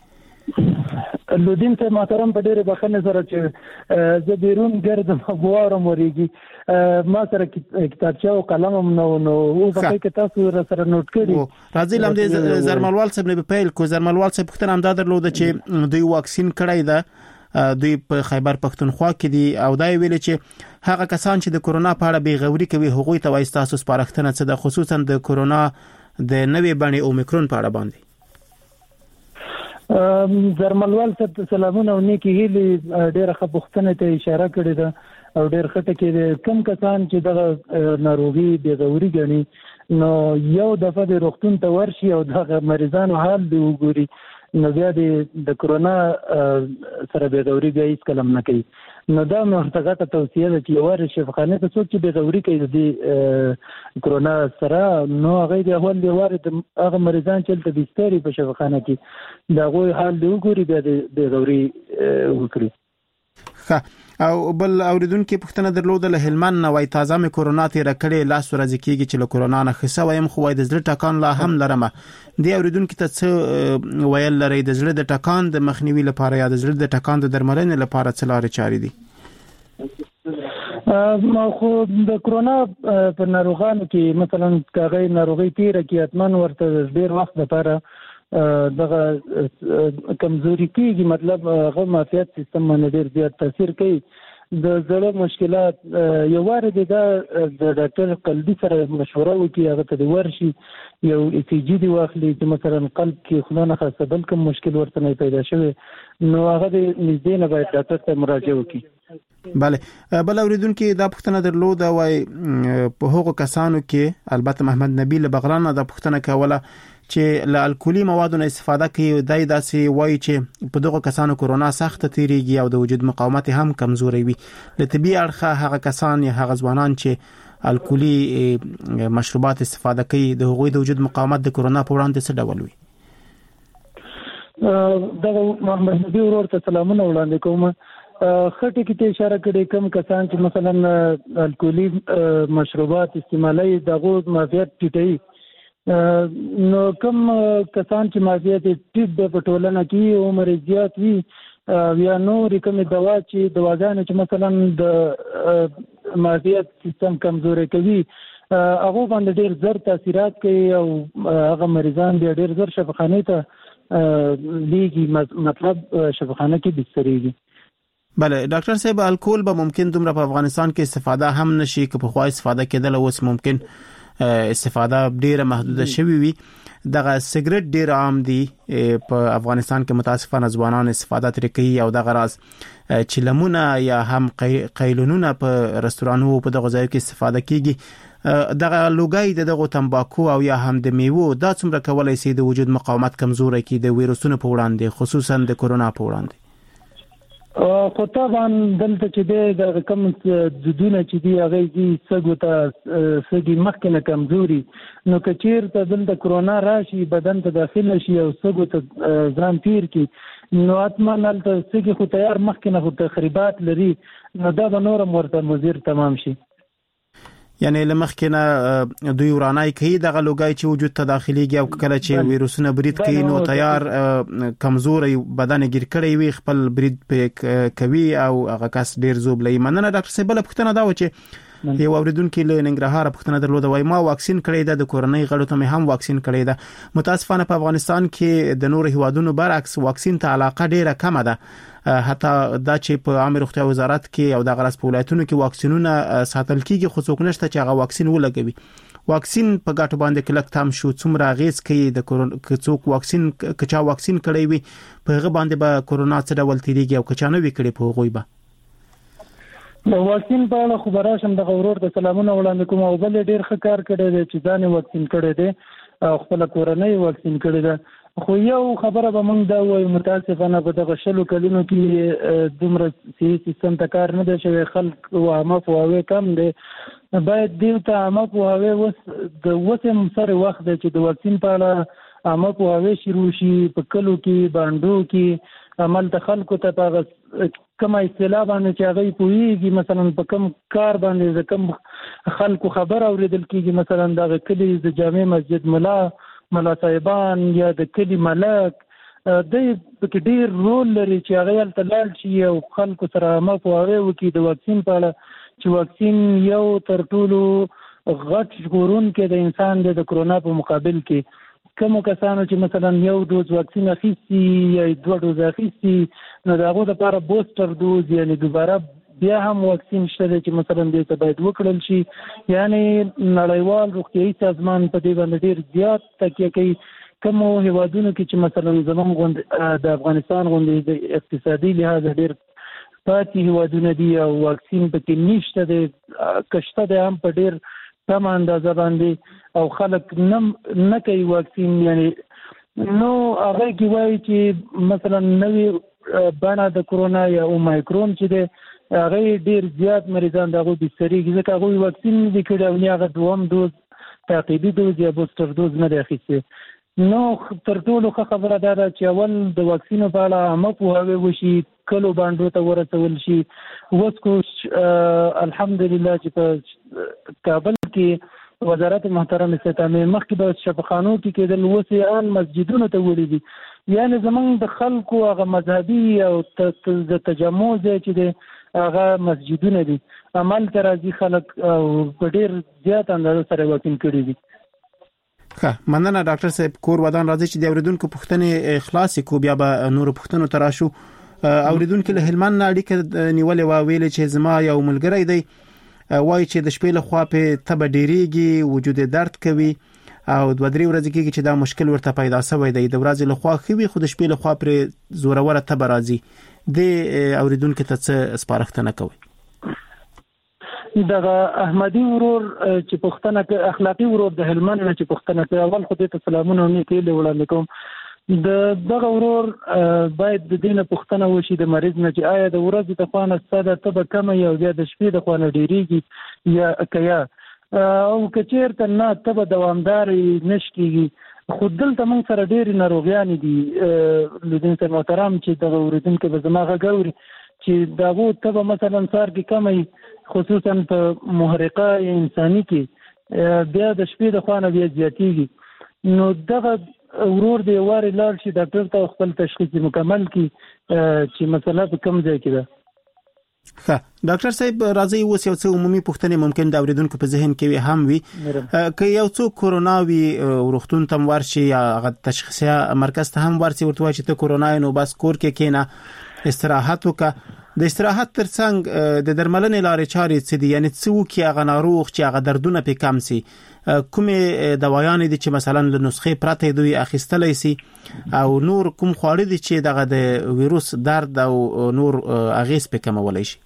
پوښتنه لودین ته محترم په ډېر بخښنه سره چې زه بیرون ګرځم غواړم ورېږي ما سره کتابچه او قلم هم نو نو او په کې تاسو سره نوٹ کړی راځي لمدې زرملوال صاحب نه پیل کو زرملوال صاحب پوښتنه هم دا درلوده چې دوی واکسین کړی ده دوی په خیبر پښتونخوا کې دي او دا ویل چې هغه کسان چې د کرونا په اړه بې غوري کوي هغوی ته وایي تاسو سپارښتنه څه ده خصوصا د کرونا د نوې بڼې اومیکرون په اړه باندې زرملوال ته سلامونه او نیکی هیله ډیره ښه پوښتنه ته اشاره کړې ده او ډیر خټه کې کم کسان چې دغه ناروغي بې غوري ګڼي نو یو دفعه د روغتون ته ورشي او دغه مریضانو حال دی وګوري نو بیا د کرونا سره بې غوري بیا هیڅ کلم نه کوي نو دا مرتګه توصیه ده چې ور شفاخانه ته څوک چې بې غوري کوي د کرونا سره نو هغه د اول دی ور د هغه مریضان چې تل بستري په شفاخانه کې دا غوي حال دی وګوري بیا د بې غوري وکړي او بل اوریدونکو پوښتنه درلوده له هلمند نه وای تازه مې کورونا تیر کړي لاس ورځ کېږي چې له کورونا نه خسه وایم خو وای د زړه ټکان لا هم لرمه دی اوریدونکو ته څه ویل لري د زړه د ټکان د مخنیوي لپاره یا د زړه د ټکان د درملنې لپاره څه لارې چارې دي؟ ما خو د کورونا په ناروغانو کې مثلا کاغی ناروغي تیر کې اتمن ورته ډیر وخت لپاره دغه کمزوري کیږي مطلب هغه معافیت سیستم باندې ډیر زیات تاثیر کوي د زړه مشکلات یو واره د ډاکټر قلبي سره مشوره وکړي هغه ته ورشي یو ای سی جی دی واخلي چې مثلا قلب کې خلونه خاصه بل کوم مشکل ورته نه پیدا شوی نو هغه د نږدې نه باید ډاکټر ته مراجعه وکړي. بله بل اوریدونکو دا پوښتنه درلوده وای په هغو کسانو کې البته محمد نبی له بغلان دا پوښتنه کوله چې له الکولي موادو نه استفاده کوي دای داسې وایي چې په دغه کسانو کورونا سخت تیریږي او د وجود مقاومت هم کمزوري وي له طبي اړخه هغه کسان یا هغه ځوانان چې الکولي مشروبات استفاده کوي د هغوی د وجود مقاومت د کورونا په وړاندې څه ډول وي؟ دا محمد نبی ورور ته سلامونه وړاندې کوم. خټه کې ته اشاره کړې کوم کسان چې مثلا الکولي مشروبات استعمالوي دغه معافیت ټیټي نو کوم کسان چې معافیت ټیټ د پټولنه کې عمر زیات وي یا نور کوم دوا چې دواګانې چې مثلا د معافیت سیستم کمزوري کوي هغه باندې ډیر زر تاثیرات کوي او هغه مریضان ډیر زر شفاخانه ته لیږي مطلب شفاخانه کې بسترېږي. بله ډاکټر صاحب الکول به ممکن دومره په افغانستان کې استفاده هم نشي که په خوا استفاده کېدل اوس ممکن استفاده ډیره محدوده شوی وي دغه سیګریټ ډیر عام دي په افغانستان کې متاسفانه ځوانان استفاده ترې کوي او دغه راز چې لمونه یا هم قیلونونه په رستورانونو په دغه ځای کې استفاده کیږي دغه لوګي دغه تمباکو او یا هم د میوه دا څومره کولای شي د وجود مقاومت کمزوري کړي د ویروسونو په وړاندې خصوصا د کورونا په وړاندې؟ خو طبعا دلته چې د کوم دودونه چې دی هغه دي سګو ته سګي مخکنه کمزوري نو کچیر ته دلته کورونا راشي بدن ته داخله شي او سګو ته ځان تیر کی نو اتمن دلته سګي خو تیار مخکنه خو تخریبات لري نو دا به نور مرته مزیر تمام شي یعنی لمخکنه دوی ورانای کوي دغه لوګای چې وجود ته داخليږي او کله چې ویروسونه برید کوي نو تیار کمزوري بدن ګیر کړی وي خپل برید په کوي او هغه کس ډیر زوب لې مننه ډاکټر صاحب له پښتنه دا و چې یو اوریدونکو له ننګرهار پښتنه درلوده وای ما واکسین کړی د کورونای غړو ته هم واکسین کړی ده متاسفانه په افغانستان کې د نور هیوادونو برعکس واکسین ته علاقه ډیره کمه ده حتی دا چې په عامه روغتیا وزارت کې او د غرض په ولایتونو کې واکسینونه ساتل کیږي خو څوک نشته چې هغه واکسین ولګوي واکسین په ګټو باندې کلک تام شو څومره اغیز کوي د کورونا څوک واکسین کچا واکسین کړی وي په هغه باندې به کورونا څه ډول تیریږي او کچا نه وی کړی په غوي به د واکسین په اړه خبره شم د غورور د سلامونه وړاندې کوم او بل ډیر ښه کار کړی دی چې ځان واکسین کړی دی او خپل کورنۍ واکسین کړی دی خو یو خبره به موږ دا وایو متاسفانه په دغه شلو کلونو کې دومره صحي سیستم ته کار نه دی شوی خلک عامه پوهاوی کم دی باید دیو ته عامه پوهاوی وس د وسم سره وخت دی چې د واکسین په اړه عامه پوهاوی شروع شي په کلو کې باندو کې عمل د خلکو ته په کومه اصطلاح باندې چې هغه پوهیږي مثلا په کوم کار باندې د کوم خلکو خبر اوریدل کیږي مثلا د کلی د جامع مسجد ملا ملا صاحبان یا د کلی ملک د پکې ډیر رول لري چې هغه تلل شي او خلکو سره ما پوهاوی وکړي د واکسین په اړه چې واکسین یو تر ټولو غټ ژغورون کې د انسان د کورونا په مقابل کې کوم کسانو چې مثلا یو دوز واکسین اخیستي یا دوه دوز اخیستي نو دغه لپاره بوستر دوز یعنی دوباره بیا هم واکسین شته چې مثلا دې ته باید وکړل شي یعنی نړیوال روغتیايي سازمان په دې باندې ډیر زیات تکیه کوي کوم هیوادونو کې چې مثلا زموږ غوند د افغانستان غوندې د اقتصادي لحاظ ډیر پاتې هیوادونه دي او واکسین پکې نشته د کشته د هم په ډیر کم اندازه باندې او خلک نه نه کوي واکسین یعنی نو هغه کې وایي چې مثلا نوې بڼه د کورونا یا اومایکرون چې د هغه ډیر زیات مریضان دغه بسترېږي ځکه هغه واکسین نه کړي او نه هغه دوم دوز تعقیبي دوز یا بوستر دوز نه اخیستي نو تر ټولو ښه خبره دا ده چې اول د واکسینو په اړه عامه پوهاوی وشي، کلو باندې ته ورسول شي. اوس کو الحمدلله چې په کابل کې وزارت محترم استعمال مخکې د شفاخانو کې کېدل، اوس یې ان مسجدونو ته وړي دي. یعنی زمونږ د خلکو هغه مذهبي او د تجمع ځای چې دی هغه مسجدونه دي، عمل ته راځي خلک او په ډېر زیات اندازه سره واکسین کړي دي. ښه، مننه ډاکټر صاحب. کور ودان راځي چې د اوریدونکو پوښتنې خلاص کو، بیا به نور پوښتنو ته راشو. اوریدونکو له هلمند اړیکه نیولې و، ویل چې زما یو ملګری دی وایي چې د شپې له خوا په تب ډیریږي، وجود درد کوي او دوه درې ورځې کېږي چې دا مشکل ورته پیدا شوی دی. د ورځې له خوا خوي خو د شپې له خوا پر زوروره تب راځي. د اوریدونکو ته څه سپارښتنه کوي؟ دغه احمدي ورور چې پښتنه کې اخلاقی ورور د هلمند نه چې پښتنه کې اول خو دې ته سلامونه نه کېله وړاندې کوم. د دغه ورور باید د دینه پښتنه وشي د مریض نه چې آیا د ورځې د خوانه ستاده تب کم یا د شپې د خوانه ډیریږي یا کیا او کچیر ته نه تب دوامدار نشکیږي. خو دلته موږ سره ډېر ناروغیان دي لدین سره محترم چې د اوریدونکو په زماغه ګوري چې داغو تب مثلا سار کې کمی خصوصا په محرقه انساني کې بیا د شپې د خوانه بیا زیاتیږي. نو دغه ورور دی واري لاړ شي ډاکټر ته خپل تشخیص مکمل کی چې مسله په کوم ځای کې ده. ښه ډاکټر صاحب راځي اوس یو څه عمومي پوښتنې ممکن د اوریدونکو په ذهن کې هم وي. که یو څوک کورونا وي روغتون ته ورشي یا هغه تشخیصي مرکز ته هم ورسي ورته وایي چې ته کورونا نو بس کور کې کېنه استراحت وکړه. د استراحت ترڅنګ د درملنې لارې چارې څه دي؟ یعنی څه وکړي هغه ناروغ چې هغه دردونه پې کم سي؟ کومې دوايانې دي چې مثلا له نسخې پرته دوی اخیستلی سي او نور کوم خواړه دي چې دغه د ویروس درد او نور اغیز پې کمولی شي؟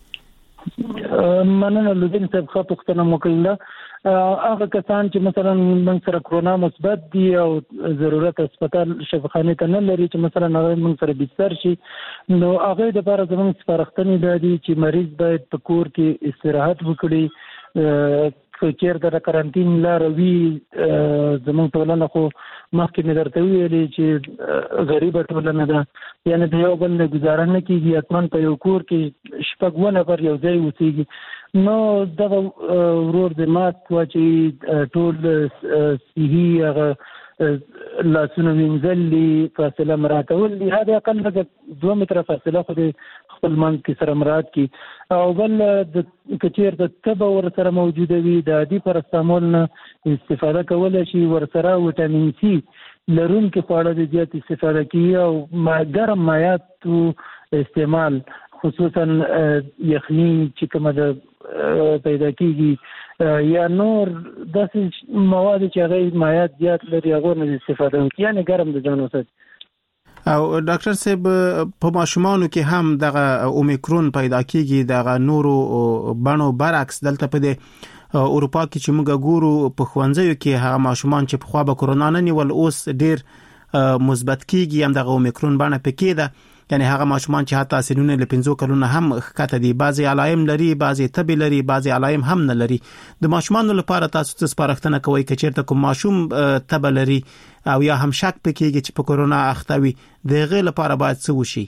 مننه لودین صاحب، ښه پوښتنه مو کړله. هغه کسان چې مثلا موږ سره کرونا مثبت دي او ضرورت هسپتال شفاخانې ته نه لري چې مثلا هغه موږ سره بستر شي، نو هغه د لپاره زموږ سپارښتنې دا دي چې مریض باید په کور کې استراحت وکړي. که چېرته د کرانتین لاره وي، زموږ ټولنه خو مخکې مې درته ویلې چې غریبه ټولنه ده، یعنې د یو بل نه ګزاره نه کېږي، حتما په یو کور کې شپږ اووه نفر یو ځای اوسېږي. نو دغه ورور د مات و چې ټول صحي هغه لاسونه وینځل، فاصله مراعاتول دي، هغه اقل لږ دوه متره فاصله خو د خپل منځ کې سره مراعات کړي. او بل د که چېرته تبه ورسره موجوده وي د عادي پرستامول نه استفاده کولی شي، ورسره ویټامین سی لرونکي خواړه د زیات استفاده کوي او ګرم مایعاتو استعمال، خصوصا یخني چې کومه د پیدا کیږي یا نور داسې مواد چې هغه مایعات زیات لري هغه نه استفاده کوي، یعنی ګرم د ځان وساتي. او ډاکټر صاحب په ماشومانو کې هم دغه اومیکرون پیدا کیږي، دغه نورو بڼو برعکس دلته په دې اروپا کې چې موږ ګورو په ښوونځیو کې هغه ماشومان چې په خوا به کرونا نه نیول اوس ډیر مثبت کیږي، هم دغه اومیکرون بڼه پکې ده. یعنی هغه ماشومان چې حتی سنونه له پنځو کلونو هم ښکته دي، بعضي علایم لري، بعضي تبې لري، بعضي علایم هم نه لري. د ماشومانو لپاره تاسو څه سپارښتنه کوئ که چېرته کوم ماشوم تبه لري او یا هم شک پکېږي چې په کرونا اخته وي، د هغې لپاره باید څه وشي؟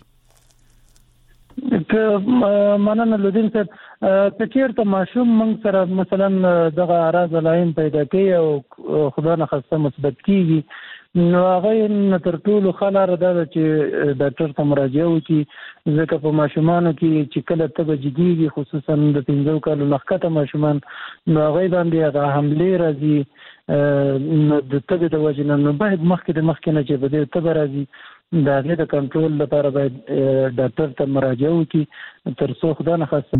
که مننه لودین صاحب، که چېرته ماشوم موږ سره مثلا دغه اعراض علایم پیدا کوي او خدا نخواسته مثبت کېږي، نو هغه نه تر ټولو ښه لاره دا ده چې ډاکټر ته مراجعه وکړي، ځکه په ماشومانو کې چې کله تبه جديږي، خصوصا د پنځو کالو نه ښکته ماشومان، نو هغوی باندې هغه حملې راځي، نو د تبې د وجې نه نو باید مخکې د مخکې نه چې په دې تبه راځي د هغې د کنټرول لپاره باید ډاکټر ته مراجعه وکړي تر څو خدا نخواسته.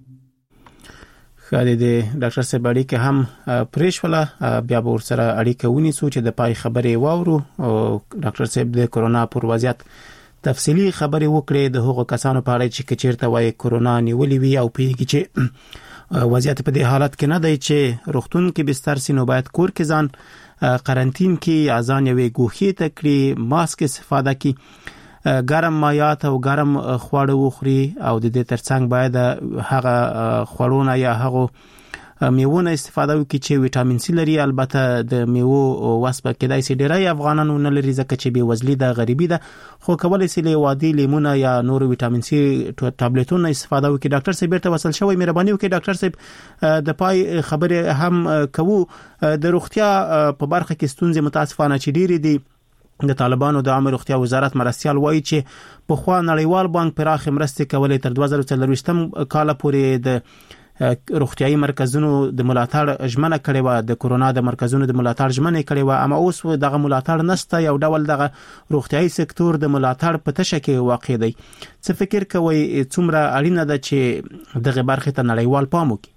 خالي د ډاکټر صاحب اړیکه هم پریښوله، بیا به ورسره اړیکه ونیسو چې د پای خبرې واورو. او ډاکټر صاحب د کرونا پر وضعیت تفصیلی خبرې وکړې د هغو کسانو په اړه چې چېرته وایي کرونا نیولې وي او پوهېږي چې وضعیت په دې حالت کې نه دی چې روغتون کې بستر سي، نو باید کور کې ځان قرنطین کې ځان یوې ګوښې ته کړي، ماسک استفاده کړي، ګرم مایعات او ګرم خواړه وخوري او د دې ترڅنګ باید هغه خوړونه یا هغه میوونه استفاده وکړي چې وټامین سي لري. البته د میوه وسپه کېدای شي ډیری افغانانو نه لري ځکه چې بې وزلي د غریبي ده، خو کولای شي له وادي لیمونه یا نور وټامین سي ټابلیټونو استفاده وکړي. ډاکټر صاحب بیرته وصل شوی، مهرباني وکړئ ډاکټر صاحب د پای خبره هم کوو. د روغتیا په برخه کې ستونزې متاسفانه چې ډېری دي. د طالبانو د عامه روغتیا وزارت مرستيال وایي چې په خوا نړیوال بانک پراخ مرستې کولې تر دوه زره څلرویشتم کال پورې د روغتیايي مرکزونو د ملاتړ ژمنه کړې و، د کورونا د مرکزونو د ملاتړ ژمنه کړې و، اما اوس دغه ملاتړ نشته. یو ډول دغه روغتیايي سکتور د ملاتړ په تشه کې واقع دی. څه فکر کوئ څومره اړینه ده چې دغه برخه ته نړیوال پام وکړي؟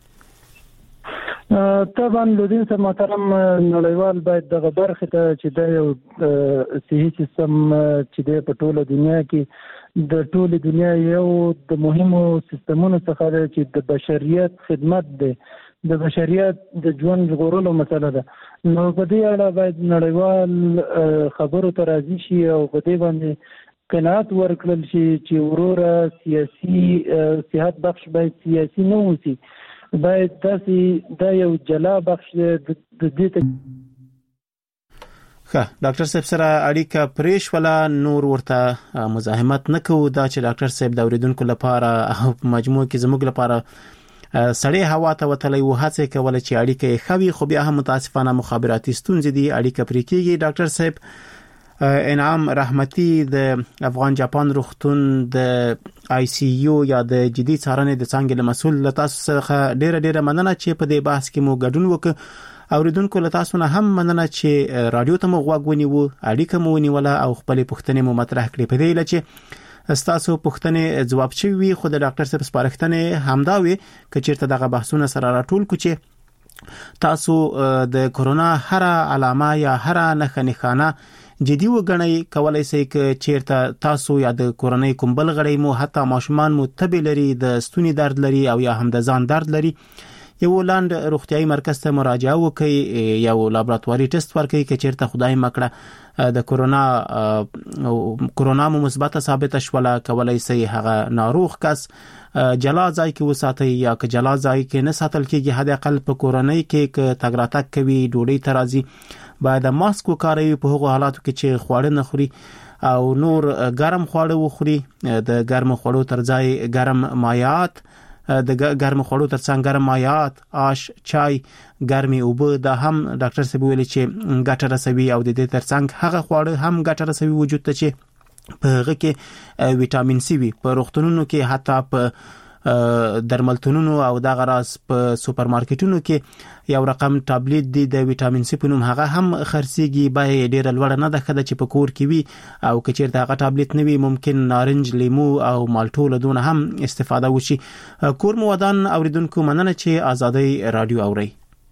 طبعا لودین صاحب محترم، نړیوال باید دغه برخه ته چې د یو صحي سیستم چې د په ټوله دنیا کې د ټوله دنیا یو د مهمو سیستمونو څخه دی چې د بشریت خدمت دی، د بشریت د ژوند ژغورلو مسله ده. نو په دې اړه باید نړیوال خبرو ته راضي شي او په دې باندې قناعت ورکړل شي چې وروره سیاسي صحت بخش باید سیاسي نه اوسي، باید تاسې دا یو جلا بخش د دې ته. ښه ډاکټر صاحب سره اړیکه پرېښ ولا نور ورته مزاحمت نه کوو. دا چې ډاکټر صاحب د اوریدونکو لپاره او مجموع کې زموږ لپاره سړې هوا ته وتلی و، هڅه کوله چې اړیکه یې ښه وي، خو بیا هم متاسفانه مخابراتي ستونزې دي، اړیکه پرې کېږي. ډاکټر صاحب انعام رحمتي د افغان جاپان روغتون د آی سی یو یا د جدي څارنې د څانګې له مسؤل له تاسو څخه ډیره ډیره مننه چې په دې بحث کې مو ګډون وکړ. اوریدونکو له تاسو نه هم مننه چې رادیو ته مو غوږ ونیو، اړیکه مو ونیوله او خپلې پوښتنې مو مطرح کړې. په دې لچې ستاسو پوښتنې ځواب شوي وي، خو د ډاکټر صاحب سپارښتنې همدا وي که چیرته دغه بحثونه سره راټول کړو چې تاسو د کورونا هر علامه یا هر نښه نښانه جدي وګڼئ. کولای شئ چې چیرته تاسو یا د کورنۍ کوم بل غړی مو حتی ماشومان مو تبې لري، د ستوني درد لري او یا هم د ځان درد لري، یو لاند روغتیايي مرکز ته مراجعه وکړئ، یو لابراتواري ټیسټ ورکړئ چې چیرته خدای مکړه د کورونا کورونا مو مثبت ثابت شوله. کولای شئ هغه ناروغ کس جلا ځای کې وساتئ، یا که جلا ځای کې نه ساتل کېږي حد اقل په کورنۍ کې که تګ راتګ کوي، ډوډۍ ته راځي، باید ماسک وکاروي په هغو حالاتو کې چې خواړه نه خوري او نور ګرم خواړه وخوري. د ګرم خوړو تر ځای ګرم مایعات، د ګرم خوړو تر څنګ ګرم مایعات، آش، چای، ګرمي اوبه، دا هم ډاکټر صاحب ویلي چې ګټه رسوي او د دې تر څنګ هغه خواړه هم ګټه رسوي وجود ته چې په هغه کې وټامین سی وي. په روغتونونو کې حتی په درملتونونو او دغه راس په سوپر مارکیټونو کې یو رقم ټابلیټ دی د وټامین سی په نوم، هغه هم خرڅيږي، بیه ډیره لوړه نه ده خدای چې په کور کې وي، او که چیرته هغه ټابلیټ نه وي ممکن نارنج، لیمو او مالټو له دونه هم استفاده وشي. کور مو ودان اوریدونکو، مننه چې آزادۍ رادیو اوري.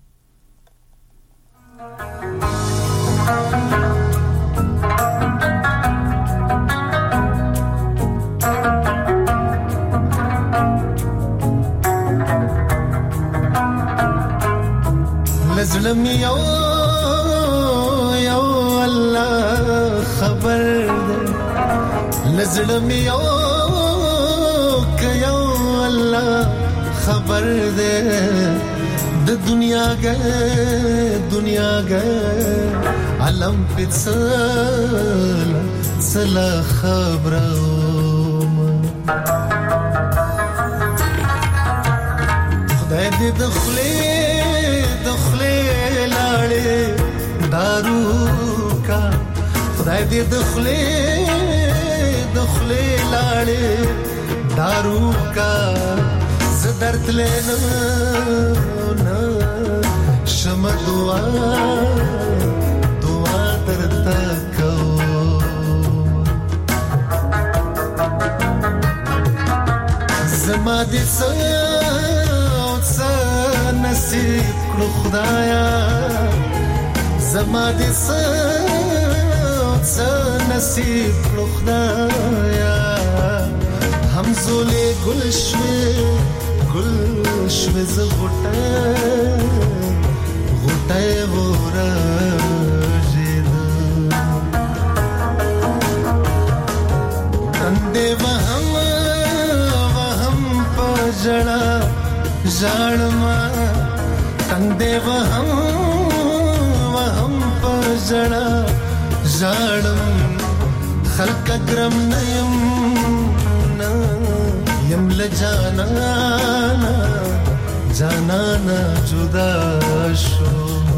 زلم یو یو الله خبر ده، لزلم یو ک یو الله خبر ده، د دنیا ګه دنیا ګه علم پڅل سلا خبرم. خدای دې دخلې دخلې لاړې دارو کا، خدای دې دخلې دخلې لاړې دارو کا، ز درد لینو نه شم دعا دعا درته کوم. زما دې څه نصیب کړو خدایا، زما دې څه نصیب کړو خدایا، همزولې ګل شوې ګل شوې ز غټه غټه ورا ژید اندې وهم وهم پجړه ژړما देव हम वहम पजड़ा जाड़म खल्क ग्रम नयम ना यम ल जाना जाना ना जुदा शो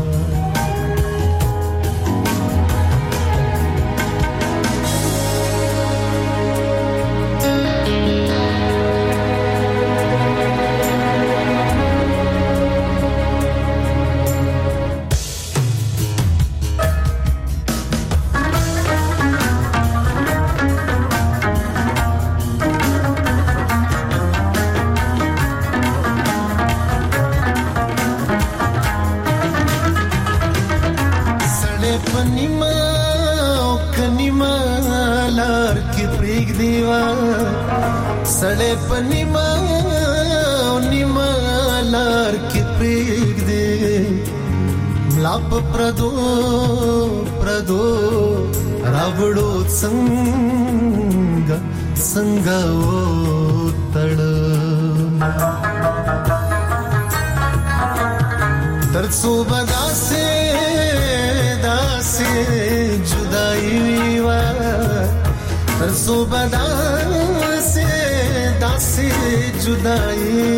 सड़े पनिमा निमा लार के प्रेग दे लाप प्रदो प्रदो रावड़ो संग संगा ओ तड़ तरसो बदा से दासे जुदाई वा तरसो बदा दासी जुदाई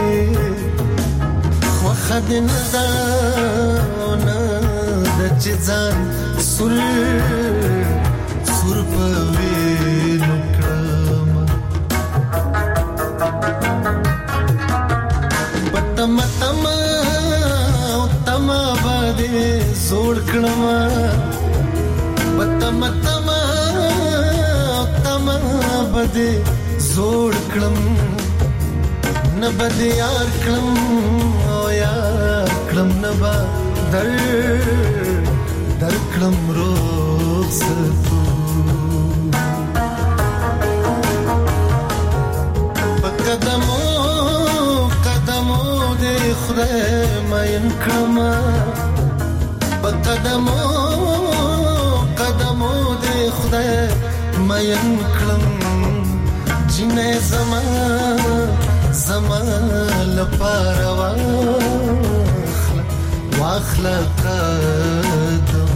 वखद नदाना दचजान सुर सुर पवे नुक्रम पतम तमा तमा बदे जोड़कणमा पतम तमा तमा बदे जोड़ कलम न बदे यार कलम ओ यार कलम न बा दर दर कलम रोज तू बकदमो कदमो दे खुदा मायन कलमा बकदमो कदमो दे खुदा मायन कलम जिने जमा जमा लपारवा वाखला कदम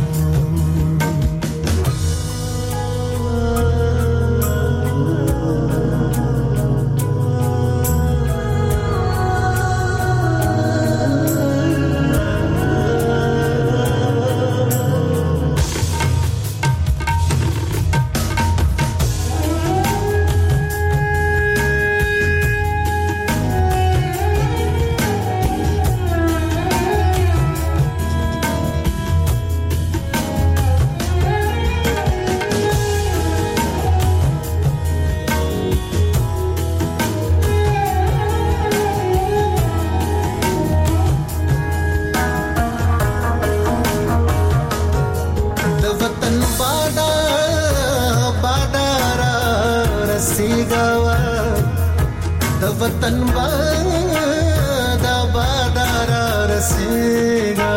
वतन बादा बादारा रसेगा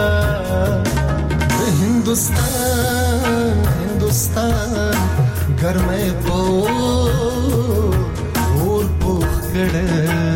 हिंदुस्तान हिंदुस्तान घर में पो और पोख गड़े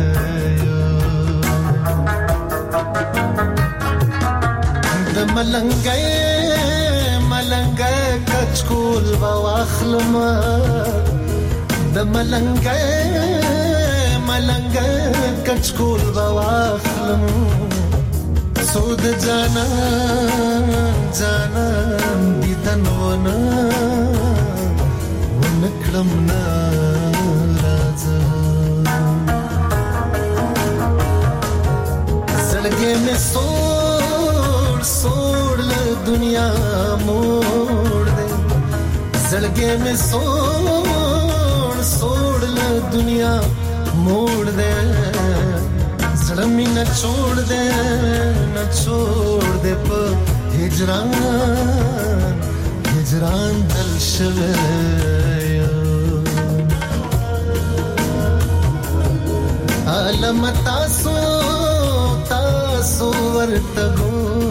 द मलंगे मलंगे कचकुल बवाखलमा द मलंगे मलंग कचकुल बवाखलम सोद जाना जाना दीदन वना वनकलम ना राजा सड़गे में सोड़ सोड़ ले दुनिया मोड़ दे सड़गे में सोड़ सोड़ ले दुनिया मोड़ दे जड़मी न छोड़ दे न छोड़ दे पर हिजरान हिजरान दल शवे आलम तासो तासो वर्तगो